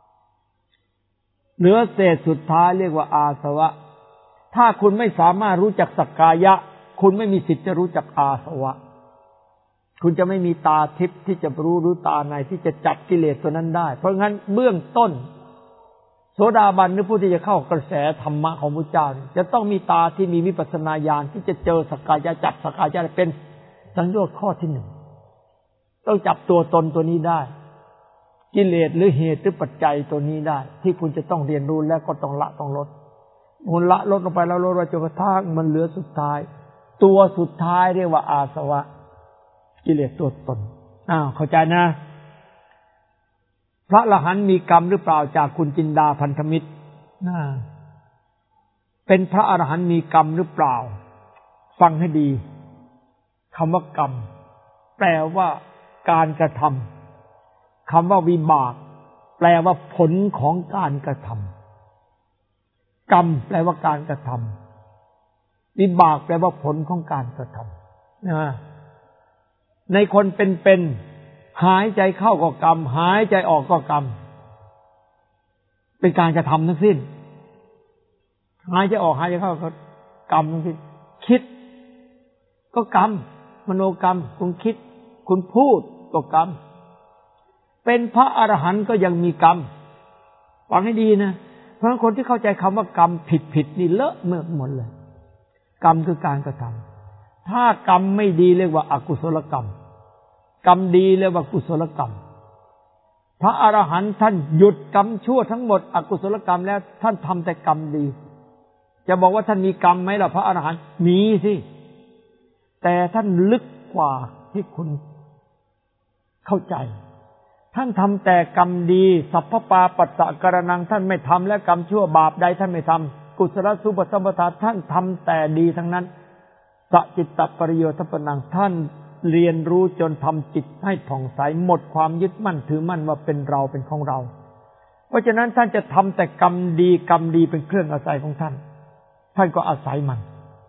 เหลือเศษสุดท้ายเรียกว่าอาสวะถ้าคุณไม่สามารถรู้จักสักกายะคุณไม่มีสิทธิ์จะรู้จักอาสวะคุณจะไม่มีตาทิพย์ที่จะรู้รู้ตาในที่จะจับกิเลสตัวนั้นได้เพราะงั้นเบื้องต้นโสดาบันหรือผู้ที่จะเข้ากระแสธรรมะของพระเจ้าจะต้องมีตาที่มีวิปัสสนาญาณที่จะเจอสักกายะจับสักกายะเป็นสังโยชน์ข้อที่หนึ่งต้องจับตัวตนตัวนี้ได้กิเลสหรือเหตุหรือปัจจัยตัวนี้ได้ที่คุณจะต้องเรียนรู้แล้วก็ต้องละต้องลดคุณละลดลงไปแล้วลดจนกระทั่งมันเหลือสุดท้ายตัวสุดท้ายเรียกว่าอาสวะกิเลสตัวตนอ้าวเข้าใจนะพระอรหันต์มีกรรมหรือเปล่าจากคุณจินดาพันธมิตรนะเป็นพระอรหันต์มีกรรมหรือเปล่าฟังให้ดีคำว่ากรรมแปลว่าการกระทำคำว่าวิบากแปลว่าผลของการกระทำกรรมแปลว่าการกระทำวิบากแปลว่าผลของการกระทำนะในคนเป็นๆหายใจเข้าก็กรรมหายใจออกก็กรรมเป็นการกระทำทั้งสิ้นหายใจออกหายใจเข้าก็กรรมทั้งสิ้นคิดก็กรรมมโนกรรมคุณคิดคุณพูดก็กรรมเป็นพระอรหันต์ก็ยังมีกรรมฟังให้ดีนะเพราะคนที่เข้าใจคำว่ากรรมผิดๆนี่เลอะเมื่อหมดเลยกรรมคือการกระทำถ้ากรรมไม่ดีเรียกว่าอกุศลกรรมกรรมดีเรียกว่ากุศลกรรมพระอรหันต์ท่านหยุดกรรมชั่วทั้งหมดอกุศลกรรมแล้วท่านทำแต่กรรมดีจะบอกว่าท่านมีกรรมไหมล่ะพระอรหันต์มีสิแต่ท่านลึกกว่าที่คุณเข้าใจท่านทำแต่กรรมดีสัพพปาปัสสะกรณังท่านไม่ทำและกรรมชั่วบาปใดท่านไม่ทำกุศลสุปสัมปทาท่านทำแต่ดีทั้งนั้นสัจจิตตปริโยทัปปนังท่านเรียนรู้จนทำจิตให้ผ่องใสหมดความยึดมั่นถือมั่นว่าเป็นเราเป็นของเราเพราะฉะนั้นท่านจะทำแต่กรรมดีกรรมดีเป็นเครื่องอาศัยของท่านท่านก็อาศัยมัน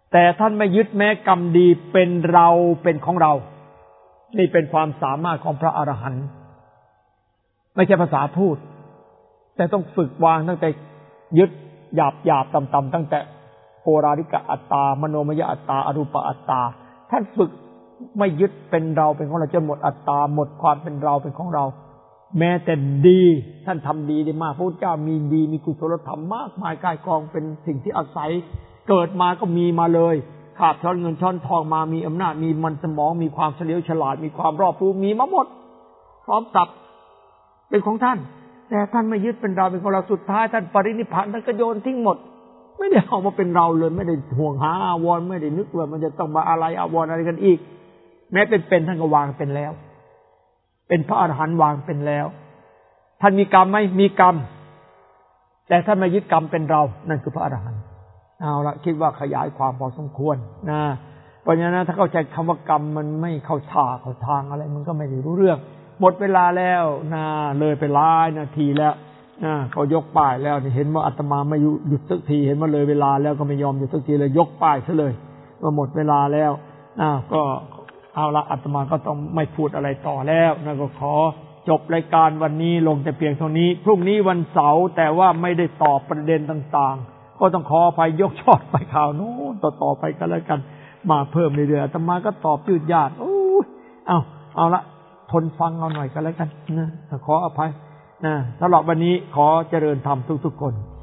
แต่ท่านไม่ยึดแม้กรรมดีเป็นเราเป็นของเรานี่เป็นความสามารถของพระอรหันต์ไม่ใช่ภาษาพูดแต่ต้องฝึกวางตั้งแต่ยึดหยาบหยาบต่ำต่ำตั้งแต่โอราริกะอัตตามโนมยอัตตาอรูปอัตตาท่านฝึกไม่ยึดเป็นเราเป็นของเราจนหมดอัตตาหมดความเป็นเราเป็นของเราแม้แต่ดีท่านทำดีได้มากพระพุทธเจ้ามีดีมีกุศลธรรมมากมายกายกองเป็นสิ่งที่อาศัยเกิดมาก็มีมาเลยขาบช้อนเงินช้อนทองมามีอำนาจมีมันสมองมีความเฉลียวฉลาดมีความรอบรู้มีมาหมดพร้อมสับเป็นของท่านแต่ท่านไม่ยึดเป็นเราเป็นของเราสุดท้ายท่านปรินิพพานท่านก็โยนทิ้งหมดไม่ได้เอามาเป็นเราเลยไม่ได้ห่วงหาอาวรณ์ไม่ได้นึกว่ามันจะต้องมาอะไรอาวรณ์อะไรกันอีกแม้เป็นเป็นท่านก็วางเป็นแล้วเป็นพระอรหันต์วางเป็นแล้วท่านมีกรรมไหมมีกรรมแต่ท่านไม่ยึดกรรมเป็นเรานั่นคือพระอรหันต์เอาละคิดว่าขยายความพอสมควรนะเพราะฉะนั้นถ้าเข้าใจคำว่ากรรมมันไม่เข้าท่าเข้าทางอะไรมันก็ไม่ได้รู้เรื่องหมดเวลาแล้วนะเลยไปหลายนาทีแล้วนะเขายกป้ายแล้วเห็นว่าอาตมาไม่หยุดสักทีเห็นว่าเลยเวลาแล้วก็ไม่ยอมหยุดสักทีเลยยกป้ายซะเลยว่าหมดเวลาแล้วนะก็เอาละอาตมาก็ต้องไม่พูดอะไรต่อแล้วนะก็ขอจบรายการวันนี้ลงแต่เพียงเท่านี้พรุ่งนี้วันเสาร์แต่ว่าไม่ได้ตอบประเด็นต่างๆก็ต้องขออภัยยกชอดไปข่าวโน้นต่อต่อไปกันแล้วกันมาเพิ่มเรื่อยๆอาตมาก็ตอบยืดยาดโอ้ยเอาเอาละทนฟังเอาหน่อยกันแล้วกันนะขออภัยนะสำหรับวันนี้ขอเจริญธรรมทุกๆคน